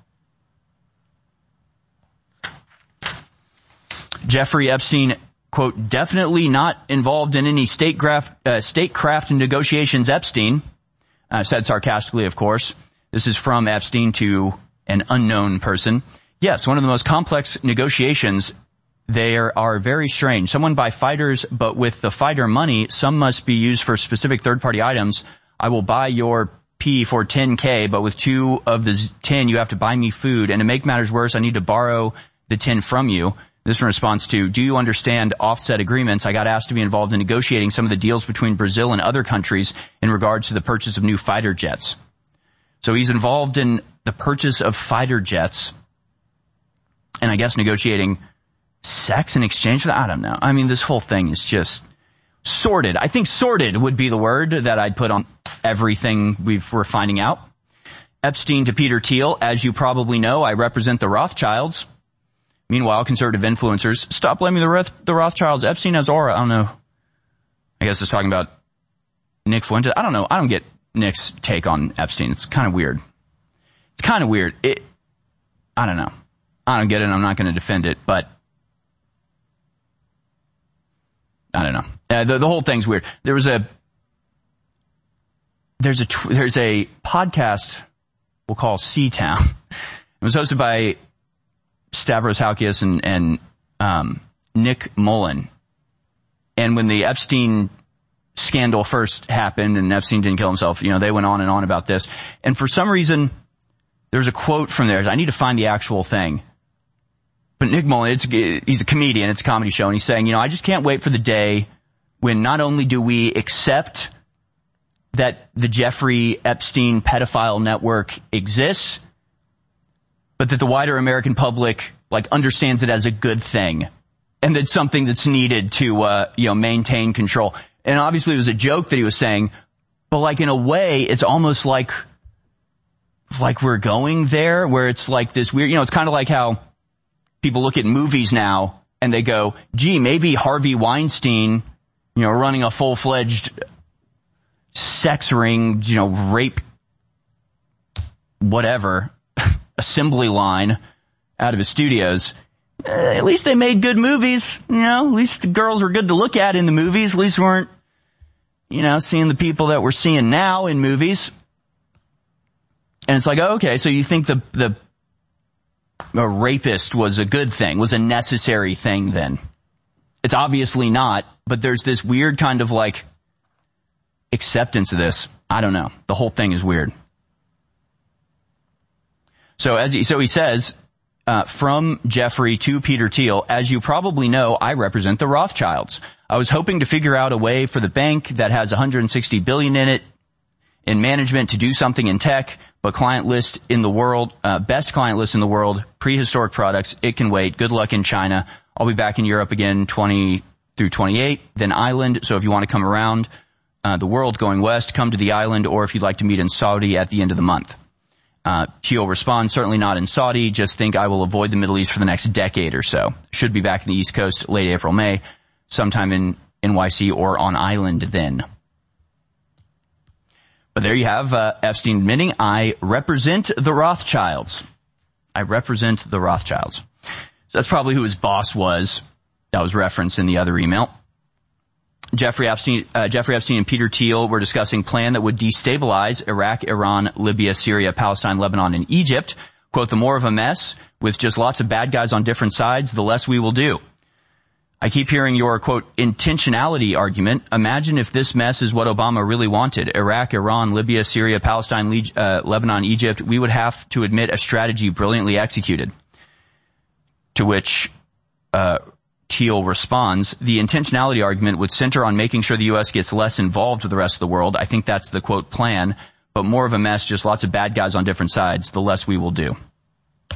Jeffrey Epstein, quote, definitely not involved in any statecraft negotiations, Epstein, said sarcastically, of course. This is from Epstein to an unknown person. Yes, one of the most complex negotiations. They are very strange. Someone buy fighters, but with the fighter money, some must be used for specific third-party items. I will buy your P for $10K, but with 2 of the 10, you have to buy me food. And to make matters worse, I need to borrow the 10 from you. This in response to, do you understand offset agreements? I got asked to be involved in negotiating some of the deals between Brazil and other countries in regards to the purchase of new fighter jets. So he's involved in the purchase of fighter jets, and I guess negotiating sex in exchange for that. I don't know. I mean, this whole thing is just sordid. I think sordid would be the word that I'd put on everything we're finding out. Epstein to Peter Thiel. As you probably know, I represent the Rothschilds. Meanwhile, conservative influencers, stop blaming the Rothschilds. Epstein has aura. I don't know. I guess it's talking about Nick Fuentes. I don't know. I don't get Nick's take on Epstein. It's kind of weird. I don't know. I don't get it. I'm not going to defend it, but I don't know. The whole thing's weird. There's a podcast we'll call C-Town. It was hosted by Stavros Halkias and Nick Mullen. And when the Epstein scandal first happened and Epstein didn't kill himself, they went on and on about this. And for some reason, there's a quote from there. I need to find the actual thing. But Nick Mullen, he's a comedian. It's a comedy show. And he's saying, I just can't wait for the day when not only do we accept that the Jeffrey Epstein pedophile network exists, but that the wider American public, understands it as a good thing. And that's something that's needed to, maintain control. And obviously it was a joke that he was saying, but in a way, it's almost like we're going there, where it's like this weird, it's kind of like how people look at movies now and they go, gee, maybe Harvey Weinstein, running a full-fledged sex ring, rape, whatever, assembly line out of his studios. At least they made good movies, at least the girls were good to look at in the movies. At least we weren't, seeing the people that we're seeing now in movies. And it's like, okay, so you think the rapist was a good thing, was a necessary thing then? It's obviously not, but there's this weird kind of acceptance of this. I don't know. The whole thing is weird. So he says, from Jeffrey to Peter Thiel, as you probably know, I represent the Rothschilds. I was hoping to figure out a way for the bank that has $160 billion in it in management to do something in tech, but client list in the world, best client list in the world, prehistoric products, it can wait. Good luck in China. I'll be back in Europe again 20 through 28, then island. So if you want to come around the world going west, come to the island, or if you'd like to meet in Saudi at the end of the month. Thiel responds, certainly not in Saudi. Just think I will avoid the Middle East for the next decade or so. Should be back in the East Coast late April, May, sometime in NYC or on island then. But there you have Epstein admitting, I represent the Rothschilds. I represent the Rothschilds. So that's probably who his boss was. That was referenced in the other email. Jeffrey Epstein and Peter Thiel were discussing a plan that would destabilize Iraq, Iran, Libya, Syria, Palestine, Lebanon, and Egypt. Quote, the more of a mess with just lots of bad guys on different sides, the less we will do. I keep hearing your, quote, intentionality argument. Imagine if this mess is what Obama really wanted. Iraq, Iran, Libya, Syria, Palestine, Lebanon, Egypt. We would have to admit a strategy brilliantly executed. To which Thiel responds, the intentionality argument would center on making sure the U.S. gets less involved with the rest of the world. I think that's the, quote, plan. But more of a mess, just lots of bad guys on different sides, the less we will do.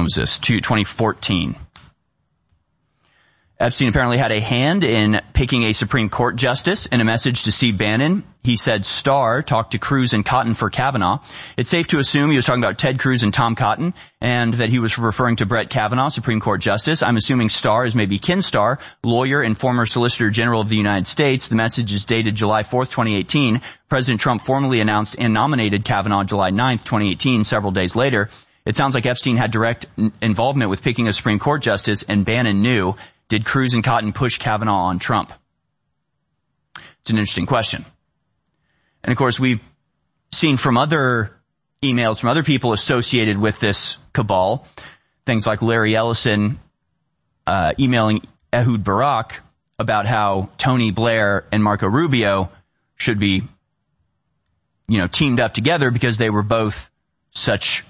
when was this? 2014. Epstein apparently had a hand in picking a Supreme Court justice. In a message to Steve Bannon, he said Starr talked to Cruz and Cotton for Kavanaugh. It's safe to assume he was talking about Ted Cruz and Tom Cotton, and that he was referring to Brett Kavanaugh, Supreme Court Justice. I'm assuming Starr is maybe Ken Starr, lawyer and former Solicitor General of the United States. The message is dated July 4th, 2018. President Trump formally announced and nominated Kavanaugh July 9th, 2018, several days later. It sounds like Epstein had direct involvement with picking a Supreme Court justice, and Bannon knew. Did Cruz and Cotton push Kavanaugh on Trump? It's an interesting question. And of course, we've seen from other emails from other people associated with this cabal, things like Larry Ellison emailing Ehud Barak about how Tony Blair and Marco Rubio should be, teamed up together because they were both such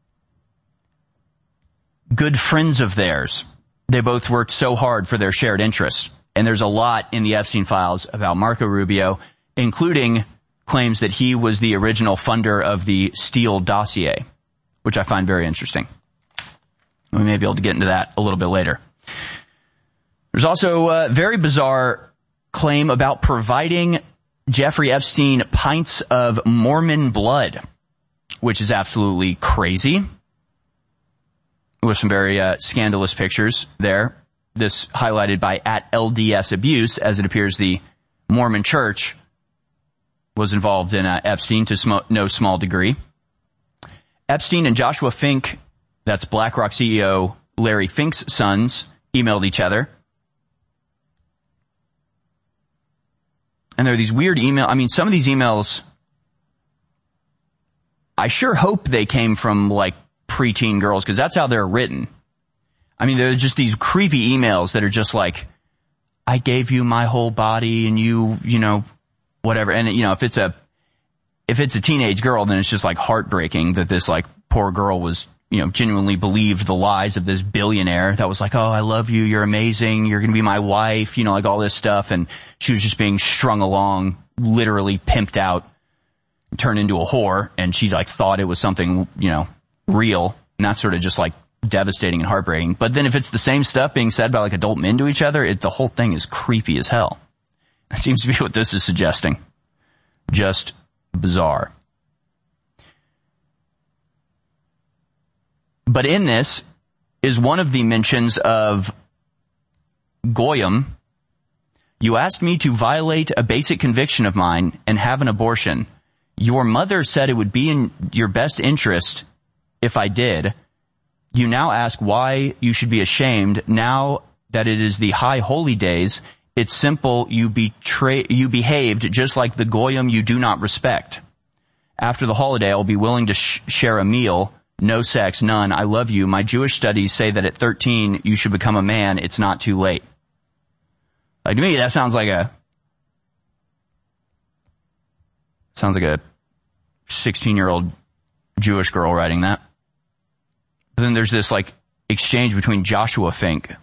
good friends of theirs. They both worked so hard for their shared interests. And there's a lot in the Epstein files about Marco Rubio, including claims that he was the original funder of the Steele dossier, which I find very interesting. We may be able to get into that a little bit later. There's also a very bizarre claim about providing Jeffrey Epstein pints of Mormon blood, which is absolutely crazy. With some very scandalous pictures there. This highlighted by @LDS Abuse, as it appears the Mormon Church was involved in Epstein to no small degree. Epstein and Joshua Fink, that's BlackRock CEO Larry Fink's sons, emailed each other. And there are these weird emails. Some of these emails, I sure hope they came from preteen girls, because that's how they're written. They're just these creepy emails that are just like, I gave you my whole body and you whatever. And, if it's a teenage girl, then it's just heartbreaking that this poor girl was, genuinely believed the lies of this billionaire that was like, oh, I love you. You're amazing. You're going to be my wife, all this stuff. And she was just being strung along, literally pimped out, turned into a whore. And she thought it was something, real, and that's sort of just devastating and heartbreaking. But then if it's the same stuff being said by adult men to each other, the whole thing is creepy as hell. That seems to be what this is suggesting. Just bizarre. But in this is one of the mentions of Goyim. You asked me to violate a basic conviction of mine and have an abortion. Your mother said it would be in your best interest if I did. You now ask why you should be ashamed now that it is the high holy days. It's simple. You behaved just like the Goyim you do not respect. After the holiday, I'll be willing to share a meal. No sex, none. I love you. My Jewish studies say that at 13, you should become a man. It's not too late. To me, that sounds like a 16-year-old Jewish girl writing that. But then there's this exchange between Joshua Fink.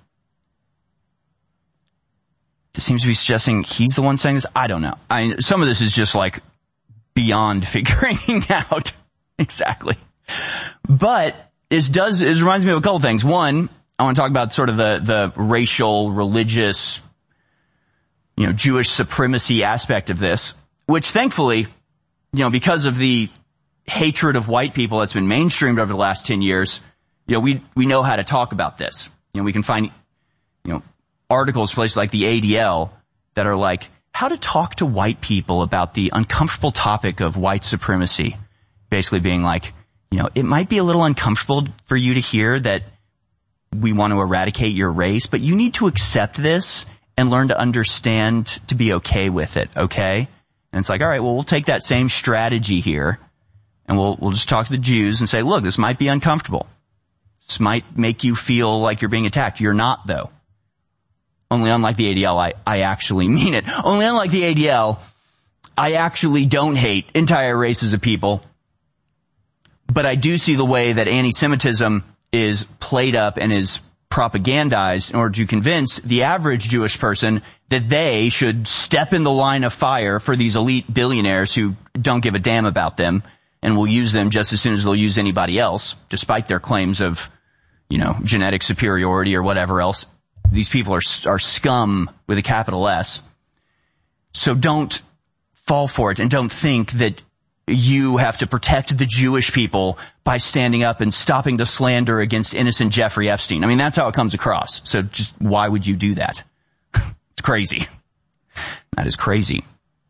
This seems to be suggesting he's the one saying this. I don't know. Some of this is just beyond figuring out exactly. But it reminds me of a couple things. One, I want to talk about sort of the racial, religious, Jewish supremacy aspect of this, which thankfully, because of the hatred of white people that's been mainstreamed over the last 10 years, we know how to talk about this. We can find, articles, places like the ADL that are how to talk to white people about the uncomfortable topic of white supremacy. Basically being it might be a little uncomfortable for you to hear that we want to eradicate your race, but you need to accept this and learn to understand to be okay with it, okay? And it's all right, well, we'll take that same strategy here, and we'll just talk to the Jews and say, look, this might be uncomfortable. This might make you feel like you're being attacked. You're not, though. Only unlike the ADL, I actually mean it. Only unlike the ADL, I actually don't hate entire races of people. But I do see the way that anti-Semitism is played up and is propagandized in order to convince the average Jewish person that they should step in the line of fire for these elite billionaires who don't give a damn about them and will use them just as soon as they'll use anybody else, despite their claims of, genetic superiority or whatever else. These people are scum with a capital S. So don't fall for it, and don't think that you have to protect the Jewish people by standing up and stopping the slander against innocent Jeffrey Epstein. I mean, that's how it comes across. So just why would you do that? It's crazy. That is crazy.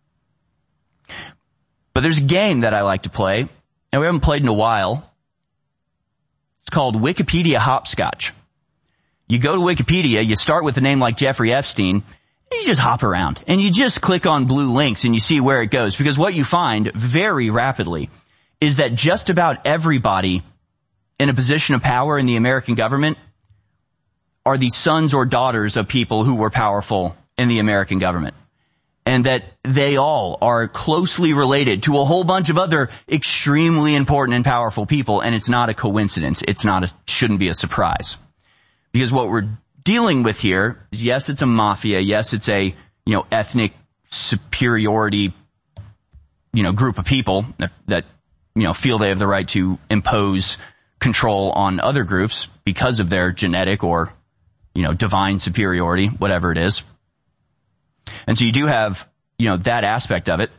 But there's a game that I like to play, and we haven't played in a while. It's called Wikipedia Hopscotch. You go to Wikipedia, you start with a name like Jeffrey Epstein, and you just hop around, and you just click on blue links, and you see where it goes. Because what you find very rapidly is that just about everybody in a position of power in the American government are the sons or daughters of people who were powerful in the American government. And that they all are closely related to a whole bunch of other extremely important and powerful people, and it's not a coincidence. Shouldn't be a surprise. Because what we're dealing with here is, yes, it's a mafia. Yes, it's a, ethnic superiority, group of people that feel they have the right to impose control on other groups because of their genetic or, divine superiority, whatever it is. And so you do have, that aspect of it.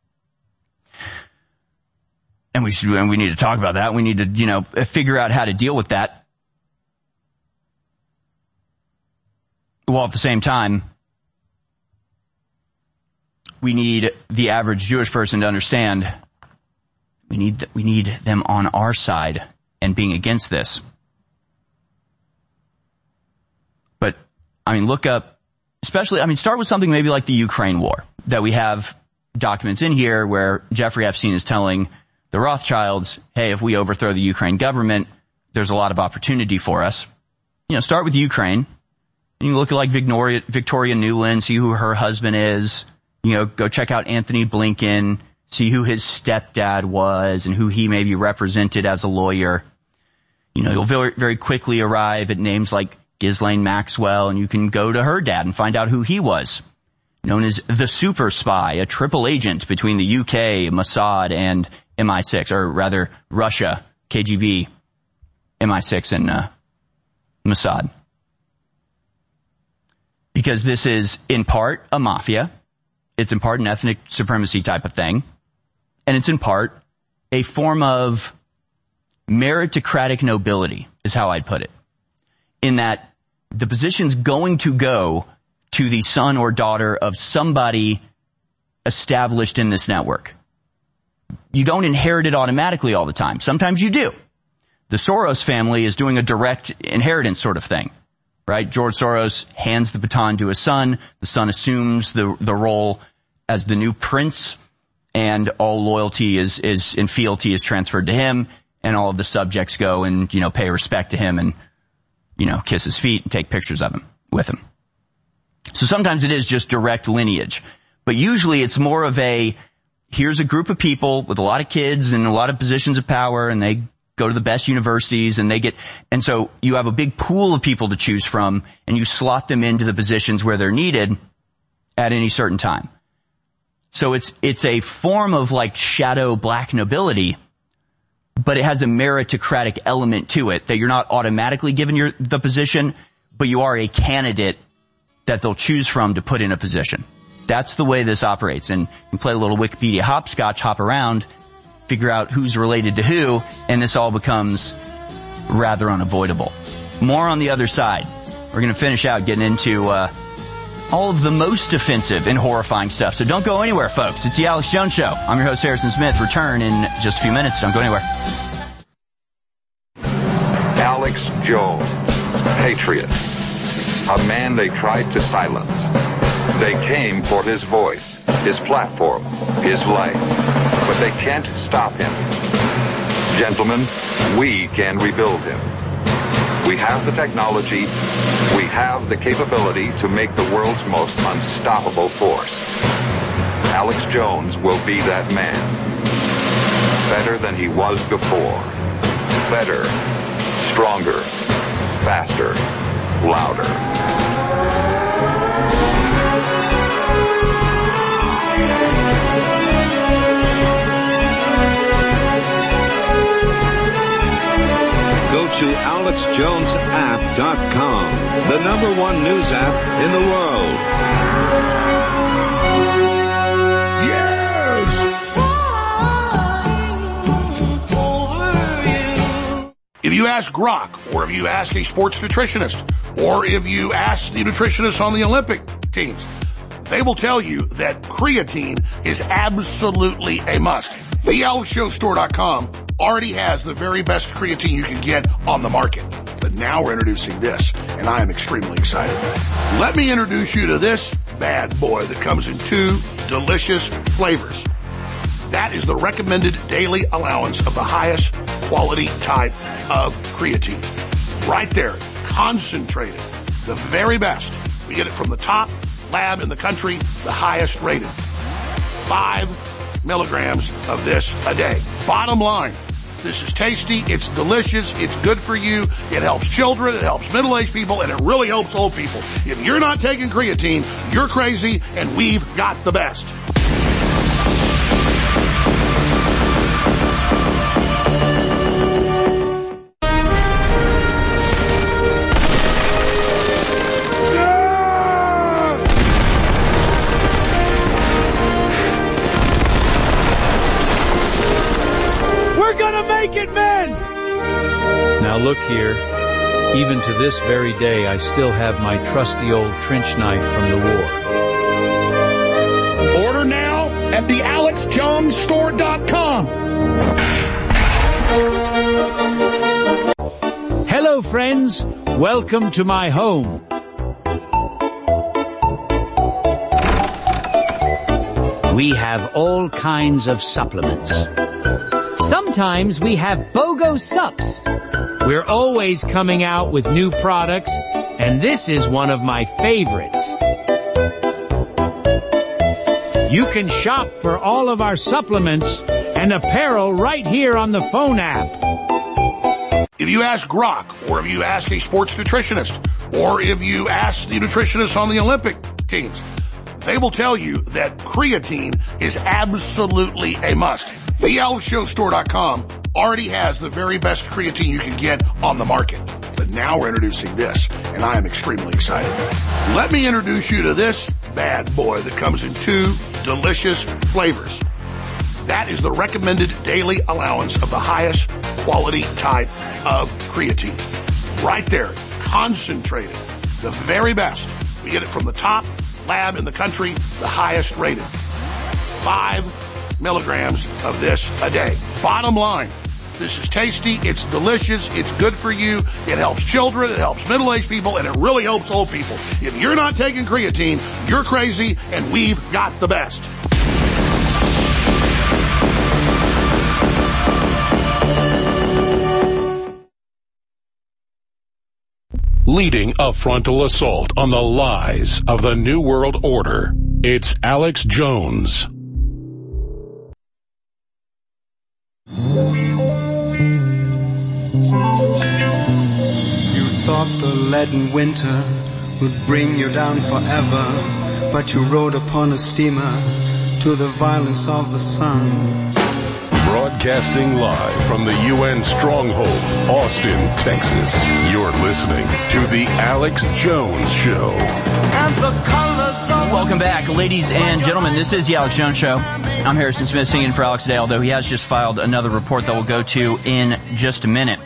And we need to talk about that. We need to, figure out how to deal with that. While at the same time, we need the average Jewish person to understand we need them on our side and being against this. But, look up, start with something maybe like the Ukraine war, that we have documents in here where Jeffrey Epstein is telling the Rothschilds, hey, if we overthrow the Ukraine government, there's a lot of opportunity for us. Start with Ukraine. And you look at like Victoria Nuland, see who her husband is. Go check out Anthony Blinken, see who his stepdad was and who he maybe represented as a lawyer. You'll very, very quickly arrive at names like Ghislaine Maxwell, and you can go to her dad and find out who he was. Known as the super spy, a triple agent between the UK, Mossad, and MI6, or rather Russia, KGB, MI6, and Mossad. Because this is in part a mafia, it's in part an ethnic supremacy type of thing, and it's in part a form of meritocratic nobility, is how I'd put it. In that the position's going to go to the son or daughter of somebody established in this network. You don't inherit it automatically all the time. Sometimes you do. The Soros family is doing a direct inheritance sort of thing, right? George Soros hands the baton to his son. The son assumes the role as the new prince, and all loyalty is and fealty is transferred to him, and all of the subjects go and, pay respect to him and, kiss his feet and take pictures of him, with him. So sometimes it is just direct lineage, but usually it's more of here's a group of people with a lot of kids and a lot of positions of power, and they go to the best universities, and so you have a big pool of people to choose from, and you slot them into the positions where they're needed at any certain time. So it's a form of like shadow black nobility, but it has a meritocratic element to it, that you're not automatically given the position, but you are a candidate that they'll choose from to put in a position. That's the way this operates. And you can play a little Wikipedia hopscotch, hop around, figure out who's related to who, and this all becomes rather unavoidable. More on the other side. We're going to finish out getting into all of the most offensive and horrifying stuff. So don't go anywhere, folks. It's the Alex Jones Show. I'm your host, Harrison Smith. Return in just a few minutes. Don't go anywhere. Alex Jones, patriot, a man they tried to silence. They came for his voice, his platform, his life, but they can't stop him. Gentlemen, we can rebuild him. We have the technology, we have the capability to make the world's most unstoppable force. Alex Jones will be that man. Better than he was before. Better, stronger, faster, louder. Go to AlexJonesApp.com, the #1 news app in the world. If you ask Grok, or if you ask a sports nutritionist, or if you ask the nutritionist on the Olympic teams, they will tell you that creatine is absolutely a must. TheAlexJonesStore.com already has the very best creatine you can get on the market. But now we're introducing this, and I am extremely excited. Let me introduce you to this bad boy that comes in 2 delicious flavors. That is the recommended daily allowance of the highest quality type of creatine. Right there, concentrated, the very best. We get it from the top lab in the country, the highest rated. 5 milligrams of this a day. Bottom line, this is tasty, it's delicious, it's good for you, it helps children, it helps middle-aged people, and it really helps old people. If you're not taking creatine, you're crazy, and we've got the best. Now look here, even to this very day, I still have my trusty old trench knife from the war. Order now at theAlexJonesStore.com. Hello, friends. Welcome to my home. We have all kinds of supplements. Sometimes we have BOGO Sups. We're always coming out with new products, and this is one of my favorites. You can shop for all of our supplements and apparel right here on the phone app. If you ask Grok, or if you ask a sports nutritionist, or if you ask the nutritionist on the Olympic teams, they will tell you that creatine is absolutely a must. TheAlexJonesStore.com already has the very best creatine you can get on the market. But now we're introducing this, and I am extremely excited. Let me introduce you to this bad boy that comes in 2 delicious flavors. That is the recommended daily allowance of the highest quality type of creatine. Right there, concentrated, the very best. We get it from the top lab in the country, the highest rated. 5 milligrams of this a day. Bottom line, this is tasty, it's delicious, it's good for you, it helps children, it helps middle-aged people, and it really helps old people. If you're not taking creatine, you're crazy, and we've got the best. Leading a frontal assault on the lies of the New World Order, it's Alex Jones. You thought the leaden winter would bring you down forever, but you rode upon a steamer to the violence of the sun. Broadcasting live from the UN stronghold, Austin, Texas. You're listening to The Alex Jones Show. And the colors of Welcome back, ladies and gentlemen. This is The Alex Jones Show. I'm Harrison Smith singing for Alex today, although he has just filed another report that we'll go to in just a minute.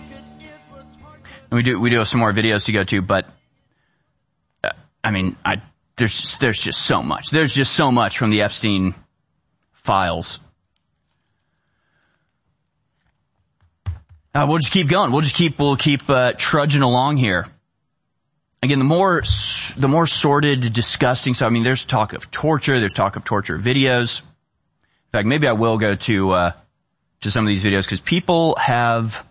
We do have some more videos to go to, but there's just so much. There's just so much from the Epstein files. We'll just keep going. We'll keep trudging along here. Again, the more sordid, disgusting stuff. I mean, there's talk of torture. There's talk of torture videos. In fact, maybe I will go to some of these videos because people have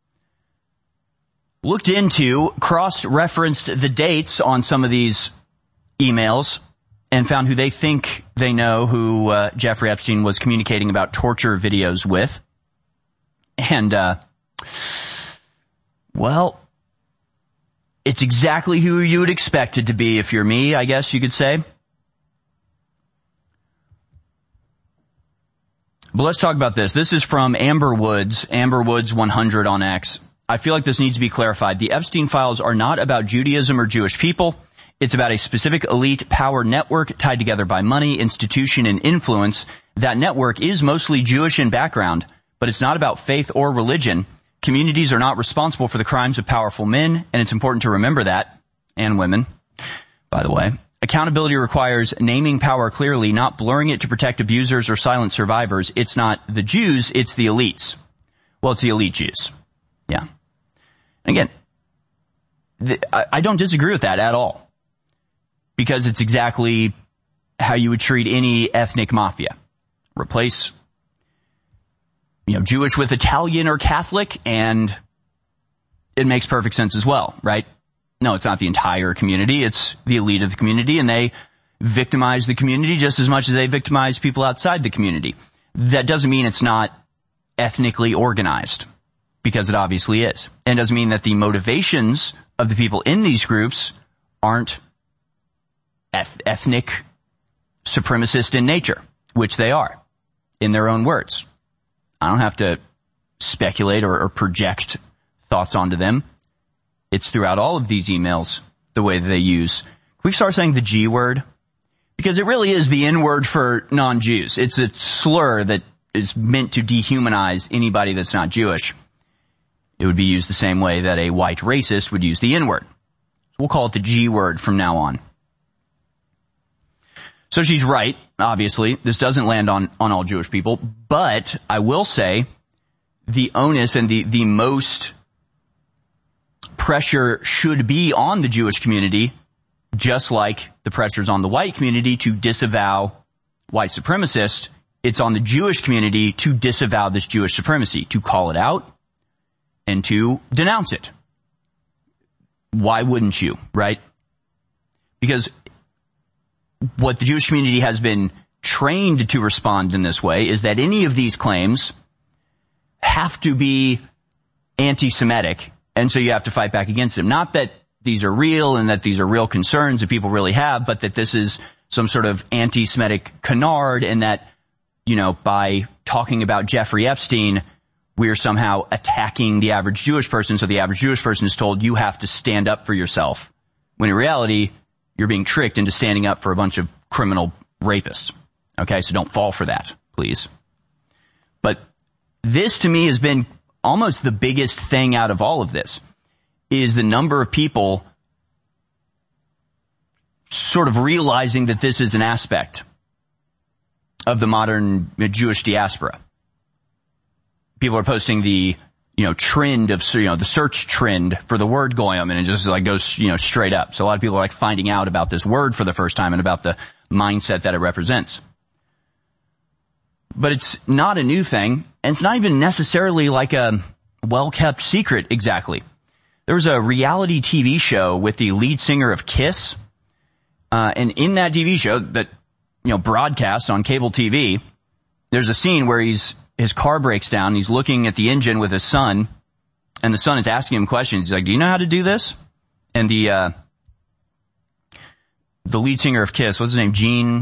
looked into, cross-referenced the dates on some of these emails and found who they think they know who Jeffrey Epstein was communicating about torture videos with. And well, it's exactly who you would expect it to be if you're me, I guess you could say. But let's talk about this. This is from Amber Woods 100 on X. I feel like this needs to be clarified. The Epstein files are not about Judaism or Jewish people. It's about a specific elite power network tied together by money, institution, and influence. That network is mostly Jewish in background, but it's not about faith or religion. Communities are not responsible for the crimes of powerful men, and it's important to remember that, and women, by the way. Accountability requires naming power clearly, not blurring it to protect abusers or silent survivors. It's not the Jews, it's the elites. Well, it's the elite Jews. Yeah. Again, I don't disagree with that at all. Because it's exactly how you would treat any ethnic mafia. Replace, Jewish with Italian or Catholic, and it makes perfect sense as well, right? No, it's not the entire community. It's the elite of the community, and they victimize the community just as much as they victimize people outside the community. That doesn't mean it's not ethnically organized, because it obviously is. And it doesn't mean that the motivations of the people in these groups aren't ethnic supremacist in nature, which they are, in their own words. I don't have to speculate or project thoughts onto them. It's throughout all of these emails, the way that they use. Can we start saying the G word? Because it really is the N word for non-Jews. It's a slur that is meant to dehumanize anybody that's not Jewish. It would be used the same way that a white racist would use the N word. So we'll call it the G word from now on. So she's right, obviously. This doesn't land on all Jewish people. But I will say the onus and the most pressure should be on the Jewish community, just like the pressure's on the white community to disavow white supremacists. It's on the Jewish community to disavow this Jewish supremacy, to call it out and to denounce it. Why wouldn't you, right? Because what the Jewish community has been trained to respond in this way is that any of these claims have to be anti-Semitic, and so you have to fight back against them. Not that these are real and that these are real concerns that people really have, but that this is some sort of anti-Semitic canard, and that, by talking about Jeffrey Epstein, we're somehow attacking the average Jewish person, so the average Jewish person is told you have to stand up for yourself, when in reality, you're being tricked into standing up for a bunch of criminal rapists. Okay, so don't fall for that, please. But this, to me, has been almost the biggest thing out of all of this, is the number of people sort of realizing that this is an aspect of the modern Jewish diaspora. People are posting the trend of, the search trend for the word goyim, and it just goes, straight up. So a lot of people are finding out about this word for the first time and about the mindset that it represents. But it's not a new thing, and it's not even necessarily a well-kept secret exactly. There was a reality TV show with the lead singer of Kiss, and in that TV show that, broadcasts on cable TV, there's a scene where his car breaks down, he's looking at the engine with his son, and the son is asking him questions. He's like, do you know how to do this? And the lead singer of Kiss, what's his name?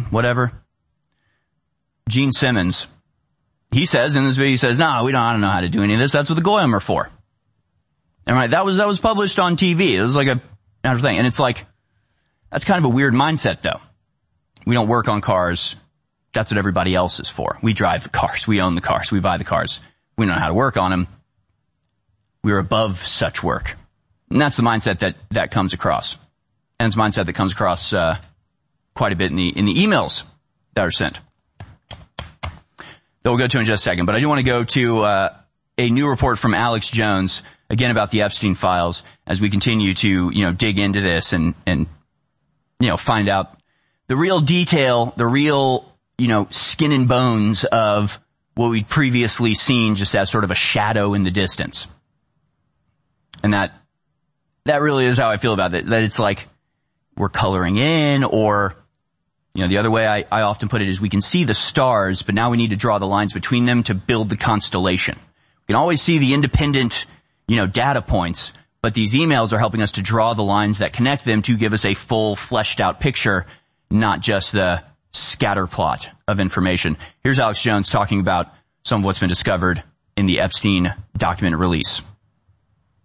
Gene Simmons. He says in this video, no, I don't know how to do any of this. That's what the goyim are for. And right, that was published on TV. It was a thing. And it's that's kind of a weird mindset though. We don't work on cars. That's what everybody else is for. We drive the cars. We own the cars. We buy the cars. We don't know how to work on them. We're above such work. And that's the mindset that comes across. And it's a mindset that comes across quite a bit in the emails that are sent. That we'll go to in just a second. But I do want to go to a new report from Alex Jones, again about the Epstein files, as we continue to, dig into this and find out the real detail, the real skin and bones of what we'd previously seen just as sort of a shadow in the distance. And that really is how I feel about it. That it's we're coloring in, or, the other way I often put it is we can see the stars, but now we need to draw the lines between them to build the constellation. We can always see the independent, data points, but these emails are helping us to draw the lines that connect them to give us a full, fleshed out picture, not just the scatter plot of information. Here's Alex Jones talking about some of what's been discovered in the Epstein document release.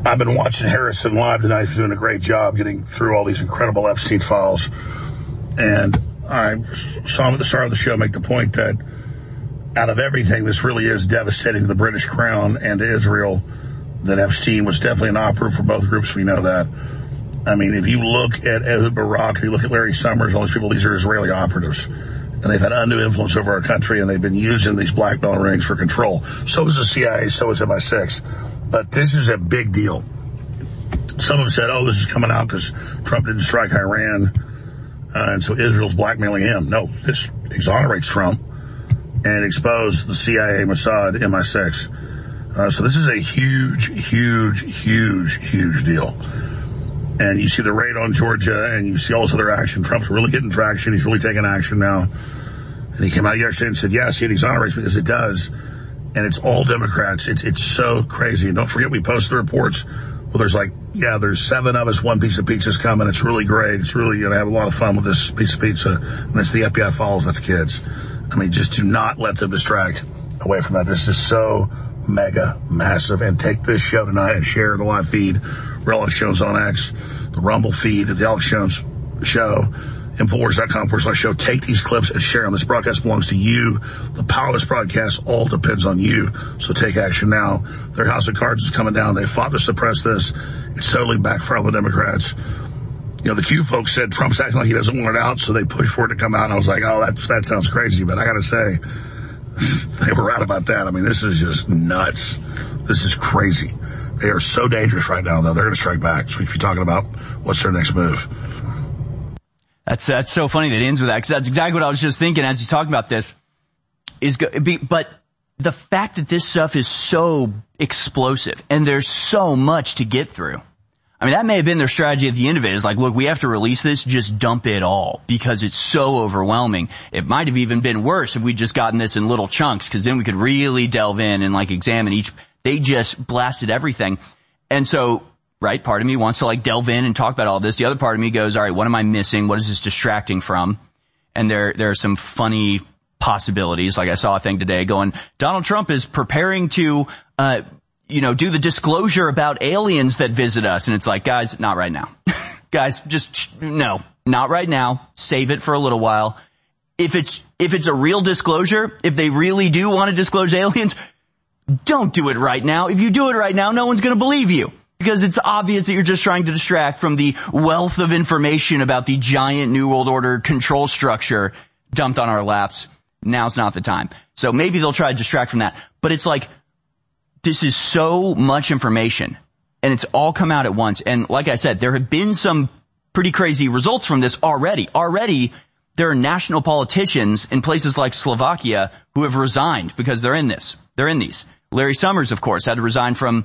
I've been watching Harrison live tonight. He's doing a great job getting through all these incredible Epstein files. And I saw him at the start of the show make the point that out of everything, this really is devastating to the British Crown and to Israel, that Epstein was definitely an operative for both groups. We know that. I mean, if you look at Ehud Barak, if you look at Larry Summers, all these people, these are Israeli operatives. And they've had undue influence over our country, and they've been using these blackmail rings for control. So is the CIA, so is MI6. But this is a big deal. Some have said, this is coming out because Trump didn't strike Iran, and so Israel's blackmailing him. No, this exonerates Trump and exposed the CIA, Mossad, MI6. So this is a huge, huge, huge, huge deal. And you see the raid on Georgia, and you see all this other action. Trump's really getting traction. He's really taking action now. And he came out yesterday and said, yes, it exonerates because it does. And it's all Democrats. It's so crazy. And don't forget, we post the reports. Well, there's 7 of us. 1 piece of pizza's coming. It's really great. It's really going to have a lot of fun with this piece of pizza. And it's the FBI files. That's kids. I mean, just do not let them distract away from that. This is so mega massive. And take this show tonight and share the live feed. Alex Jones on X, the Rumble feed, the Alex Jones show, Infowars.com/show. Take these clips and share them. This broadcast belongs to you. The power of this broadcast all depends on you. So take action now. Their house of cards is coming down. They fought to suppress this. It's totally backfired on the Democrats. You know, the Q folks said Trump's acting like he doesn't want it out, so they pushed for it to come out. And I was like, that sounds crazy. But I got to say, they were right about that. I mean, this is just nuts. This is crazy. They are so dangerous right now, though. They're going to strike back. So we should be talking about what's their next move. That's so funny that it ends with that, because that's exactly what I was just thinking as he's talking about this. But the fact that this stuff is so explosive and there's so much to get through. I mean, that may have been their strategy at the end of it. It's like, look, we have to release this, just dump it all because it's so overwhelming. It might have even been worse if we'd just gotten this in little chunks, because then we could really delve in and examine each. They just blasted everything. And so, right, part of me wants to delve in and talk about all this. The other part of me goes, all right, what am I missing? What is this distracting from? And there are some funny possibilities. Like I saw a thing today going, Donald Trump is preparing to, do the disclosure about aliens that visit us. And it's like, guys, not right now. Guys, just, no, not right now. Save it for a little while. If it's a real disclosure, if they really do want to disclose aliens, don't do it right now. If you do it right now, no one's going to believe you, because it's obvious that you're just trying to distract from the wealth of information about the giant New World Order control structure dumped on our laps. Now's not the time. So maybe they'll try to distract from that. But it's like, this is so much information, and it's all come out at once. And like I said, there have been some pretty crazy results from this already. Already, there are national politicians in places like Slovakia who have resigned because they're in this. They're in these. Larry Summers, of course, had to resign from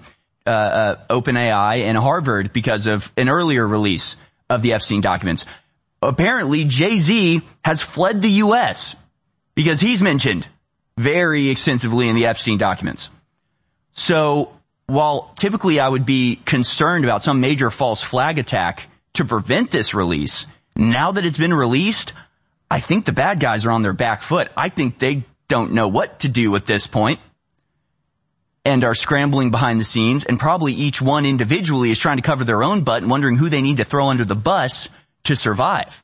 OpenAI and Harvard because of an earlier release of the Epstein documents. Apparently, Jay-Z has fled the U.S. because he's mentioned very extensively in the Epstein documents. So while typically I would be concerned about some major false flag attack to prevent this release, now that it's been released, I think the bad guys are on their back foot. I think they don't know what to do at this point and are scrambling behind the scenes, and probably each one individually is trying to cover their own butt and wondering who they need to throw under the bus to survive.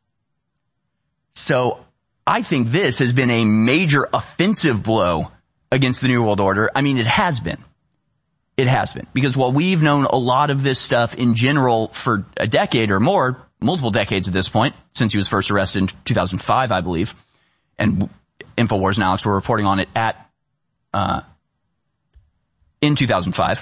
So I think this has been a major offensive blow against the New World Order. I mean, it has been. It has been. Because while we've known a lot of this stuff in general for a decade or more, multiple decades at this point, since he was first arrested in 2005, I believe, and Infowars and Alex were reporting on it in 2005.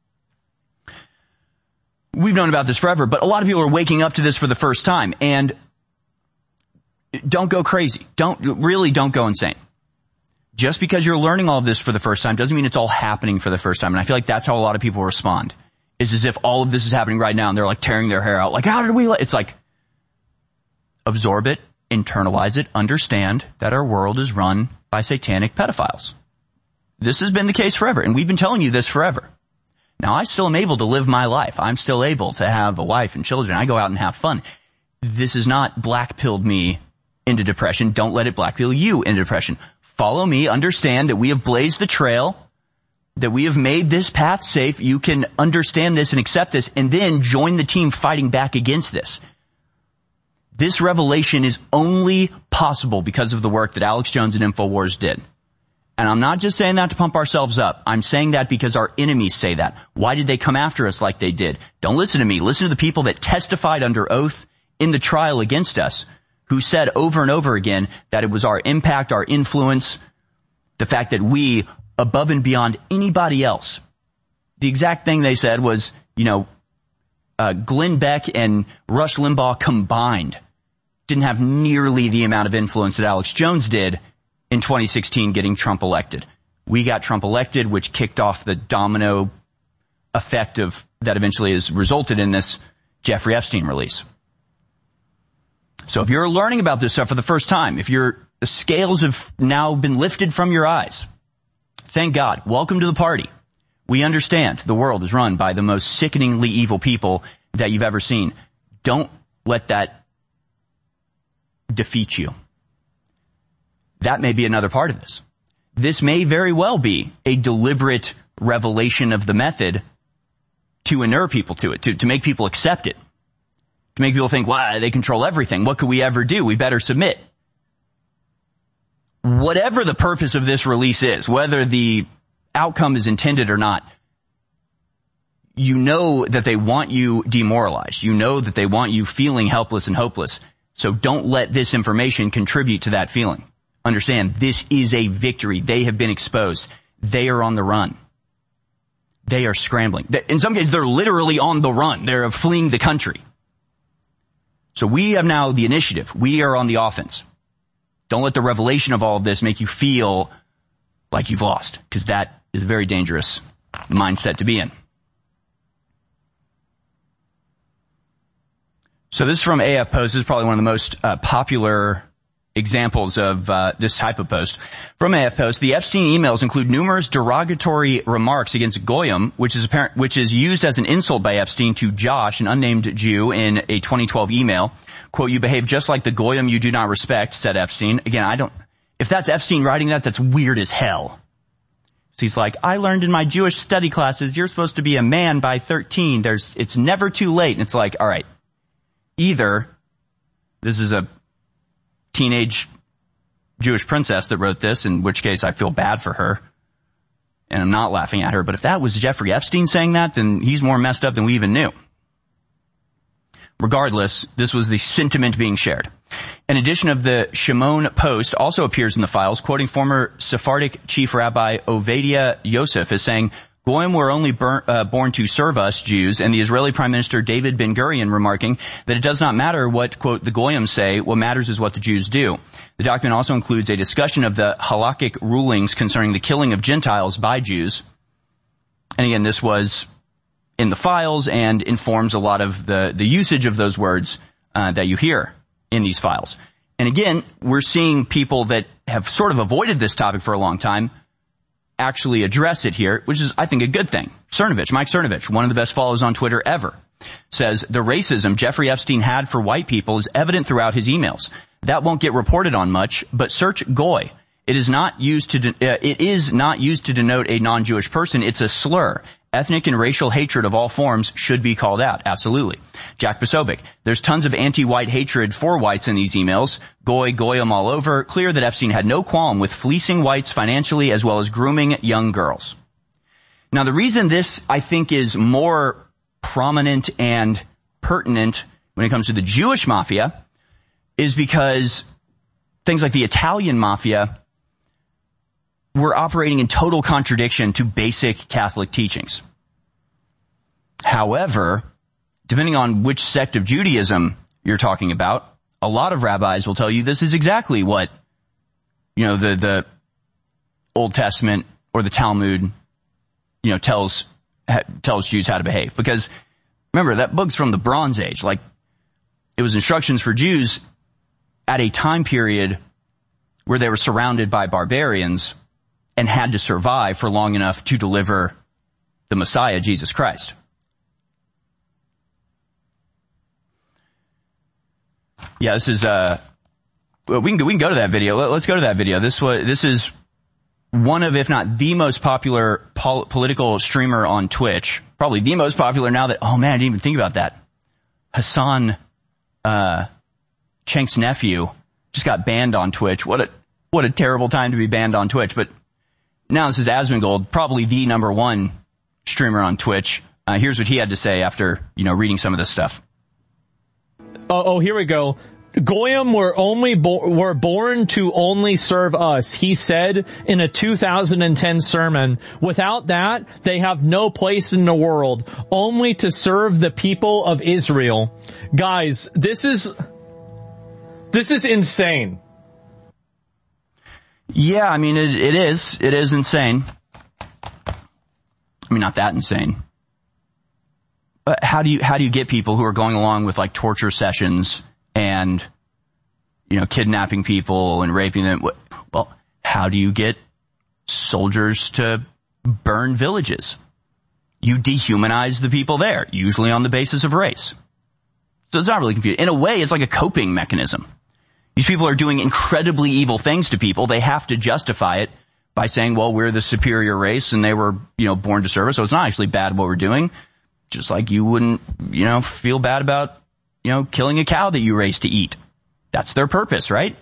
We've known about this forever, but a lot of people are waking up to this for the first time. And don't go crazy. Don't go insane. Just because you're learning all of this for the first time doesn't mean it's all happening for the first time. And I feel like that's how a lot of people respond. Is as if all of this is happening right now and they're tearing their hair out. How did we it's absorb it, internalize it, understand that our world is run by satanic pedophiles. This has been the case forever, and we've been telling you this forever. Now, I still am able to live my life. I'm still able to have a wife and children. I go out and have fun. This has not black-pilled me into depression. Don't let it black-pill you into depression. Follow me. Understand that we have blazed the trail that we have made this path safe. You can understand this and accept this and then join the team fighting back against this. This revelation is only possible because of the work that Alex Jones and InfoWars did. And I'm not just saying that to pump ourselves up. I'm saying that because our enemies say that. Why did they come after us like they did? Don't listen to me. Listen to the people that testified under oath in the trial against us, who said over and over again that it was our impact, our influence, the fact that we, above and beyond anybody else, the exact thing they said was, Glenn Beck and Rush Limbaugh combined didn't have nearly the amount of influence that Alex Jones did in 2016 getting Trump elected. We got Trump elected, which kicked off the domino effect of that eventually has resulted in this Jeffrey Epstein release. So if you're learning about this stuff for the first time, if the scales have now been lifted from your eyes, thank God. Welcome to the party. We understand the world is run by the most sickeningly evil people that you've ever seen. Don't let that defeat you. That may be another part of this. This may very well be a deliberate revelation of the method to inure people to it, to make people accept it, to make people think, wow, they control everything. What could we ever do? We better submit. Whatever the purpose of this release is, whether the outcome is intended or not, you know that they want you demoralized. You know that they want you feeling helpless and hopeless. So don't let this information contribute to that feeling. Understand, this is a victory. They have been exposed. They are on the run. They are scrambling. In some cases, they're literally on the run. They're fleeing the country. So we have now the initiative. We are on the offense. Don't let the revelation of all of this make you feel like you've lost, because that is a very dangerous mindset to be in. So this is from AF Post. This is probably one of the most popular examples of this type of post. From AF Post, the Epstein emails include numerous derogatory remarks against Goyim, which is used as an insult by Epstein to Josh, an unnamed Jew, in a 2012 email. Quote, "You behave just like the Goyim you do not respect," said Epstein. Again, if that's Epstein writing that, that's weird as hell. So he's like, I learned in my Jewish study classes, you're supposed to be a man by 13. It's never too late. And it's like, all right, either this is a teenage Jewish princess that wrote this, in which case I feel bad for her, and I'm not laughing at her. But if that was Jeffrey Epstein saying that, then he's more messed up than we even knew. Regardless, this was the sentiment being shared. An edition of the Shimon Post also appears in the files, quoting former Sephardic Chief Rabbi Ovadia Yosef as saying, Goyim were only born to serve us, Jews, and the Israeli Prime Minister David Ben-Gurion remarking that it does not matter what, quote, the Goyim say, what matters is what the Jews do. The document also includes a discussion of the halakhic rulings concerning the killing of Gentiles by Jews. And again, this was in the files and informs a lot of the usage of those words that you hear in these files. And again, we're seeing people that have sort of avoided this topic for a long time actually address it here, which is, I think, a good thing. Mike Cernovich, one of the best follows on Twitter ever, says the racism Jeffrey Epstein had for white people is evident throughout his emails. That won't get reported on much, but search Goy. It is not used to denote a non-Jewish person. It's a slur. Ethnic and racial hatred of all forms should be called out. Absolutely. Jack Posobiec. There's tons of anti-white hatred for whites in these emails. Goyim all over. Clear that Epstein had no qualm with fleecing whites financially as well as grooming young girls. Now, the reason this, I think, is more prominent and pertinent when it comes to the Jewish mafia is because things like the Italian mafia were operating in total contradiction to basic Catholic teachings. However, depending on which sect of Judaism you're talking about, a lot of rabbis will tell you this is exactly what, the Old Testament or the Talmud, tells Jews how to behave. Because remember, that book's from the Bronze Age. Like, it was instructions for Jews at a time period where they were surrounded by barbarians and had to survive for long enough to deliver the Messiah, Jesus Christ. Yeah, this is, we can go to that video. Let's go to that video. This is one of, if not the most popular political streamer on Twitch, probably the most popular now that, oh man, I didn't even think about that. Hassan, Chenk's nephew just got banned on Twitch. What a terrible time to be banned on Twitch. But now this is Asmongold, probably the number one streamer on Twitch. Here's what he had to say after, reading some of this stuff. Oh, here we go. Goyim were born to only serve us, he said in a 2010 sermon. Without that, they have no place in the world, only to serve the people of Israel. Guys, this is insane. Yeah, I mean, it is insane. I mean, not that insane. But how do you get people who are going along with like torture sessions and, kidnapping people and raping them? Well, how do you get soldiers to burn villages? You dehumanize the people there, usually on the basis of race. So it's not really confusing. In a way, it's like a coping mechanism. These people are doing incredibly evil things to people. They have to justify it by saying, well, we're the superior race and they were, born to serve us. So it's not actually bad what we're doing. Just like you wouldn't, feel bad about, killing a cow that you raised to eat. That's their purpose, right?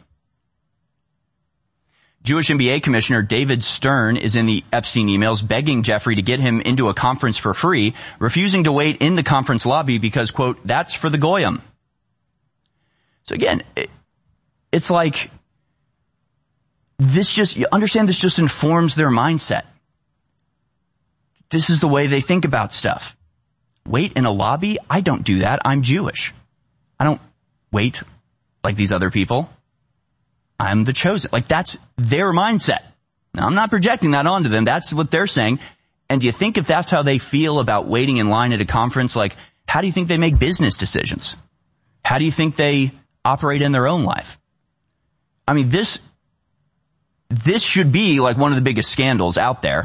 Jewish MBA Commissioner David Stern is in the Epstein emails begging Jeffrey to get him into a conference for free, refusing to wait in the conference lobby because, quote, that's for the Goyim. So again, it's like you understand this just informs their mindset. This is the way they think about stuff. Wait in a lobby? I don't do that. I'm Jewish. I don't wait like these other people. I'm the chosen. Like, that's their mindset. Now, I'm not projecting that onto them. That's what they're saying. And do you think if that's how they feel about waiting in line at a conference, like, how do you think they make business decisions? How do you think they operate in their own life? I mean, this should be like one of the biggest scandals out there.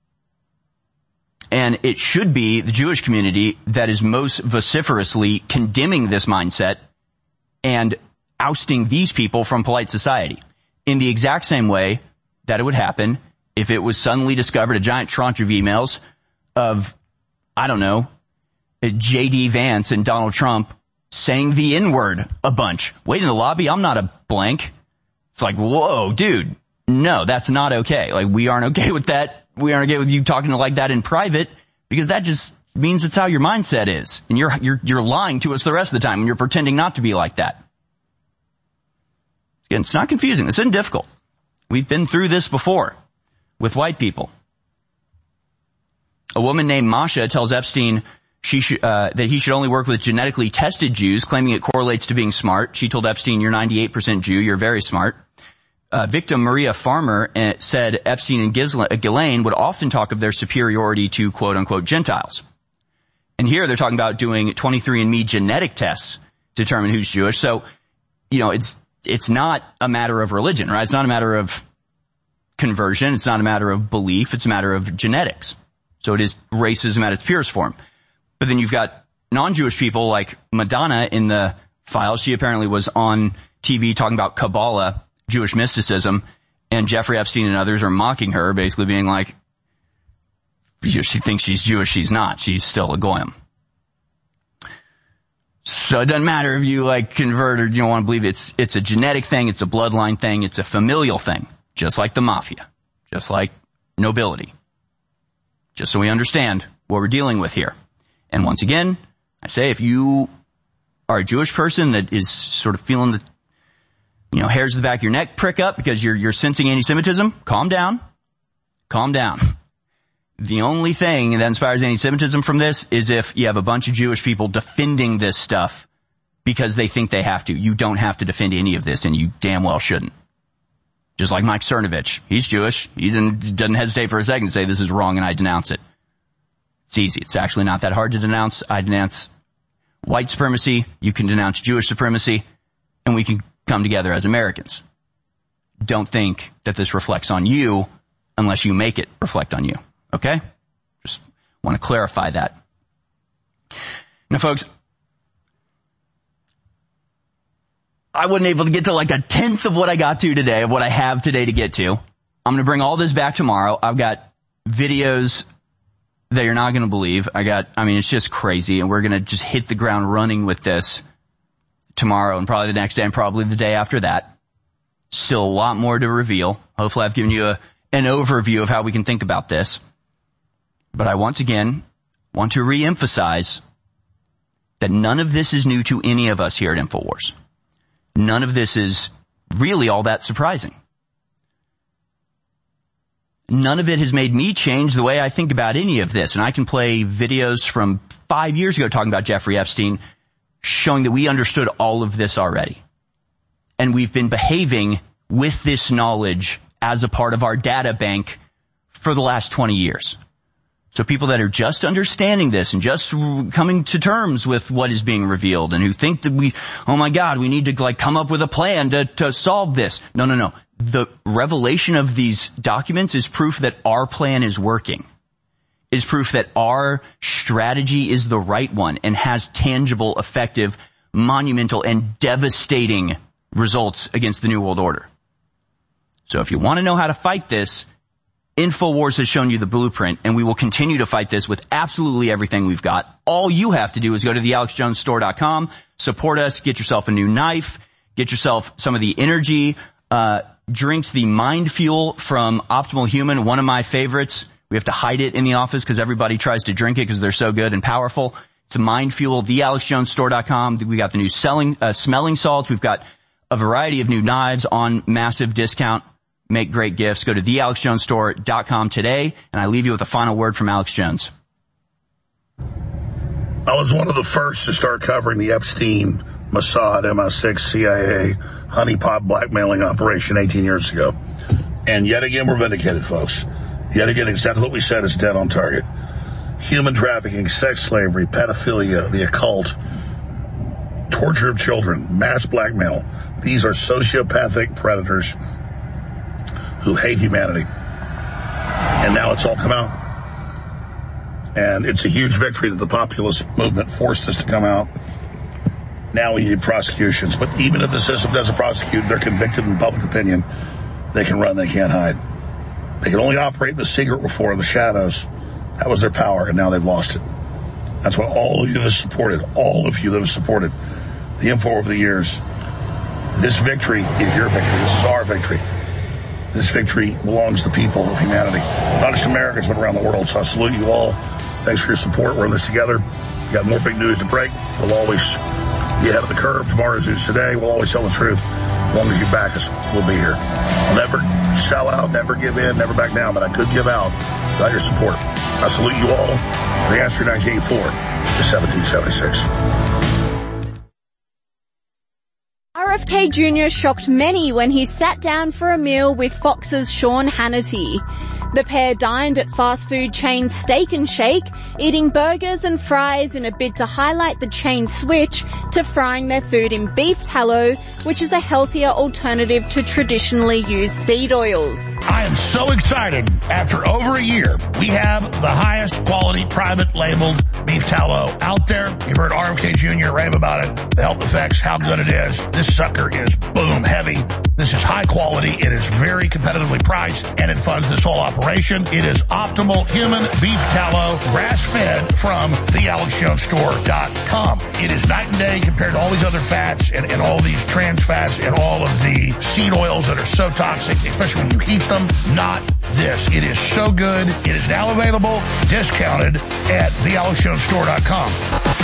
And it should be the Jewish community that is most vociferously condemning this mindset and ousting these people from polite society in the exact same way that it would happen if it was suddenly discovered a giant tranche of emails of, I don't know, J.D. Vance and Donald Trump saying the N-word a bunch. Wait in the lobby, I'm not a blank. It's like, whoa, dude, no, that's not okay. Like, we aren't okay with that. We aren't okay with you talking like that in private, because that just means it's how your mindset is. And you're lying to us the rest of the time, and you're pretending not to be like that. Again, it's not confusing. This isn't difficult. We've been through this before with white people. A woman named Masha tells Epstein that he should only work with genetically tested Jews, claiming it correlates to being smart. She told Epstein, you're 98% Jew, you're very smart. Victim Maria Farmer said Epstein and Ghislaine would often talk of their superiority to quote-unquote Gentiles. And here they're talking about doing 23andMe genetic tests to determine who's Jewish. So, it's not a matter of religion, right? It's not a matter of conversion. It's not a matter of belief. It's a matter of genetics. So it is racism at its purest form. But then you've got non-Jewish people like Madonna in the files. She apparently was on TV talking about Kabbalah, Jewish mysticism, and Jeffrey Epstein and others are mocking her, basically being like, she thinks she's Jewish, she's not. She's still a Goyim. So it doesn't matter if you convert or you don't want to believe it's a genetic thing, it's a bloodline thing, it's a familial thing, just like the mafia, just like nobility. Just so we understand what we're dealing with here. And once again, I say if you are a Jewish person that is sort of feeling the hairs to the back of your neck prick up because you're sensing anti-Semitism, calm down. Calm down. The only thing that inspires anti-Semitism from this is if you have a bunch of Jewish people defending this stuff because they think they have to. You don't have to defend any of this, and you damn well shouldn't. Just like Mike Cernovich. He's Jewish. He doesn't hesitate for a second to say this is wrong and I denounce it. It's easy. It's actually not that hard to denounce. I denounce white supremacy. You can denounce Jewish supremacy. And we can come together as Americans. Don't think that this reflects on you unless you make it reflect on you. Okay? Just want to clarify that. Now, folks, I wasn't able to get to a tenth of what I got to today, of what I have today to get to. I'm going to bring all this back tomorrow. I've got videos that you're not going to believe. It's just crazy. And we're going to just hit the ground running with this tomorrow and probably the next day and probably the day after that. Still a lot more to reveal. Hopefully I've given you an overview of how we can think about this. But I once again want to reemphasize that none of this is new to any of us here at InfoWars. None of this is really all that surprising. None of it has made me change the way I think about any of this. And I can play videos from 5 years ago talking about Jeffrey Epstein, showing that we understood all of this already. And we've been behaving with this knowledge as a part of our data bank for the last 20 years. So people that are just understanding this and just coming to terms with what is being revealed and who think that we need to come up with a plan to solve this. No. The revelation of these documents is proof that our plan is working, is proof that our strategy is the right one and has tangible, effective, monumental, and devastating results against the New World Order. So if you want to know how to fight this, InfoWars has shown you the blueprint, and we will continue to fight this with absolutely everything we've got. All you have to do is go to thealexjonesstore.com, support us, get yourself a new knife, get yourself some of the energy drinks, the Mind Fuel from Optimal Human, one of my favorites. We have to hide it in the office because everybody tries to drink it because they're so good and powerful. It's Mind Fuel, thealexjonesstore.com. We got the new smelling salts. We've got a variety of new knives on massive discount. Make great gifts. Go to thealexjonesstore.com today, and I leave you with a final word from Alex Jones. I was one of the first to start covering the Epstein, Mossad, MI6, CIA, honeypot blackmailing operation 18 years ago. And yet again, we're vindicated, folks. Yet again, exactly what we said is dead on target. Human trafficking, sex slavery, pedophilia, the occult, torture of children, mass blackmail. These are sociopathic predators who hate humanity. And now it's all come out. And it's a huge victory that the populist movement forced us to come out. Now we need prosecutions. But even if the system doesn't prosecute, they're convicted in public opinion. They can run, they can't hide. They could only operate in the secret before, in the shadows. That was their power, and now they've lost it. That's why all of you that have supported the info over the years, this victory is your victory. This is our victory. This victory belongs to the people of humanity, not just Americans, but around the world. So I salute you all. Thanks for your support. We're in this together. We got more big news to break. We'll always be ahead of the curve. Tomorrow's news today. We'll always tell the truth. As long as you back us, we'll be here. I'll never sell out, never give in, never back down, but I could give out without your support. I salute you all. The answer 1984 to 1776. RFK Jr. shocked many when he sat down for a meal with Fox's Sean Hannity. The pair dined at fast food chain Steak and Shake, eating burgers and fries in a bid to highlight the chain's switch to frying their food in beef tallow, which is a healthier alternative to traditionally used seed oils. I am so excited. After over a year, we have the highest quality private labeled beef tallow out there. You've heard RFK Jr. rave about it, the health effects, how good it is. This sucker is boom heavy. This is high quality. It is very competitively priced, and it funds this whole operation. It is Optimal Human Beef Tallow, grass-fed from thealexjonesstore.com. It is night and day compared to all these other fats and all these trans fats and all of the seed oils that are so toxic, especially when you heat them. Not this. It is so good. It is now available, discounted at thealexjonesstore.com.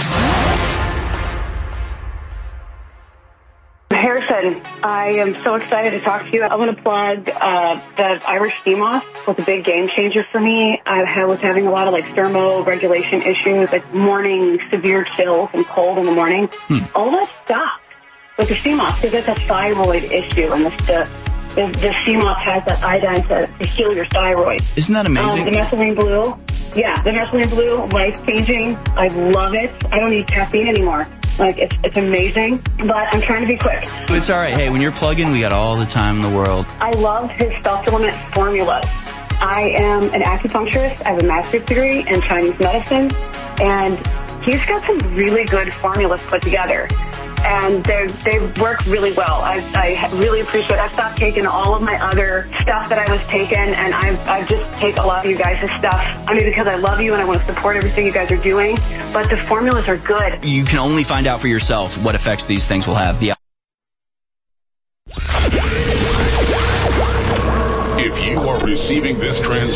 Harrison, I am so excited to talk to you. I want to plug the Irish sea moth was a big game changer for me. I was having a lot of thermoregulation issues, morning severe chills and cold in the morning. All that stopped with the sea moth because it's a thyroid issue, and the sea moth has that iodine to heal your thyroid. Isn't that amazing? The methylene blue, the methylene blue, life-changing. I love it. I don't need caffeine anymore. It's amazing, but I'm trying to be quick. It's all right. Hey, when you're plugging, we got all the time in the world. I love his supplement formulas. I am an acupuncturist. I have a master's degree in Chinese medicine, and he's got some really good formulas put together. and they work really well. I really appreciate it. I've stopped taking all of my other stuff that I was taking, and I just take a lot of you guys' stuff. I mean, because I love you and I want to support everything you guys are doing, but the formulas are good. You can only find out for yourself what effects these things will have. If you are receiving this transmission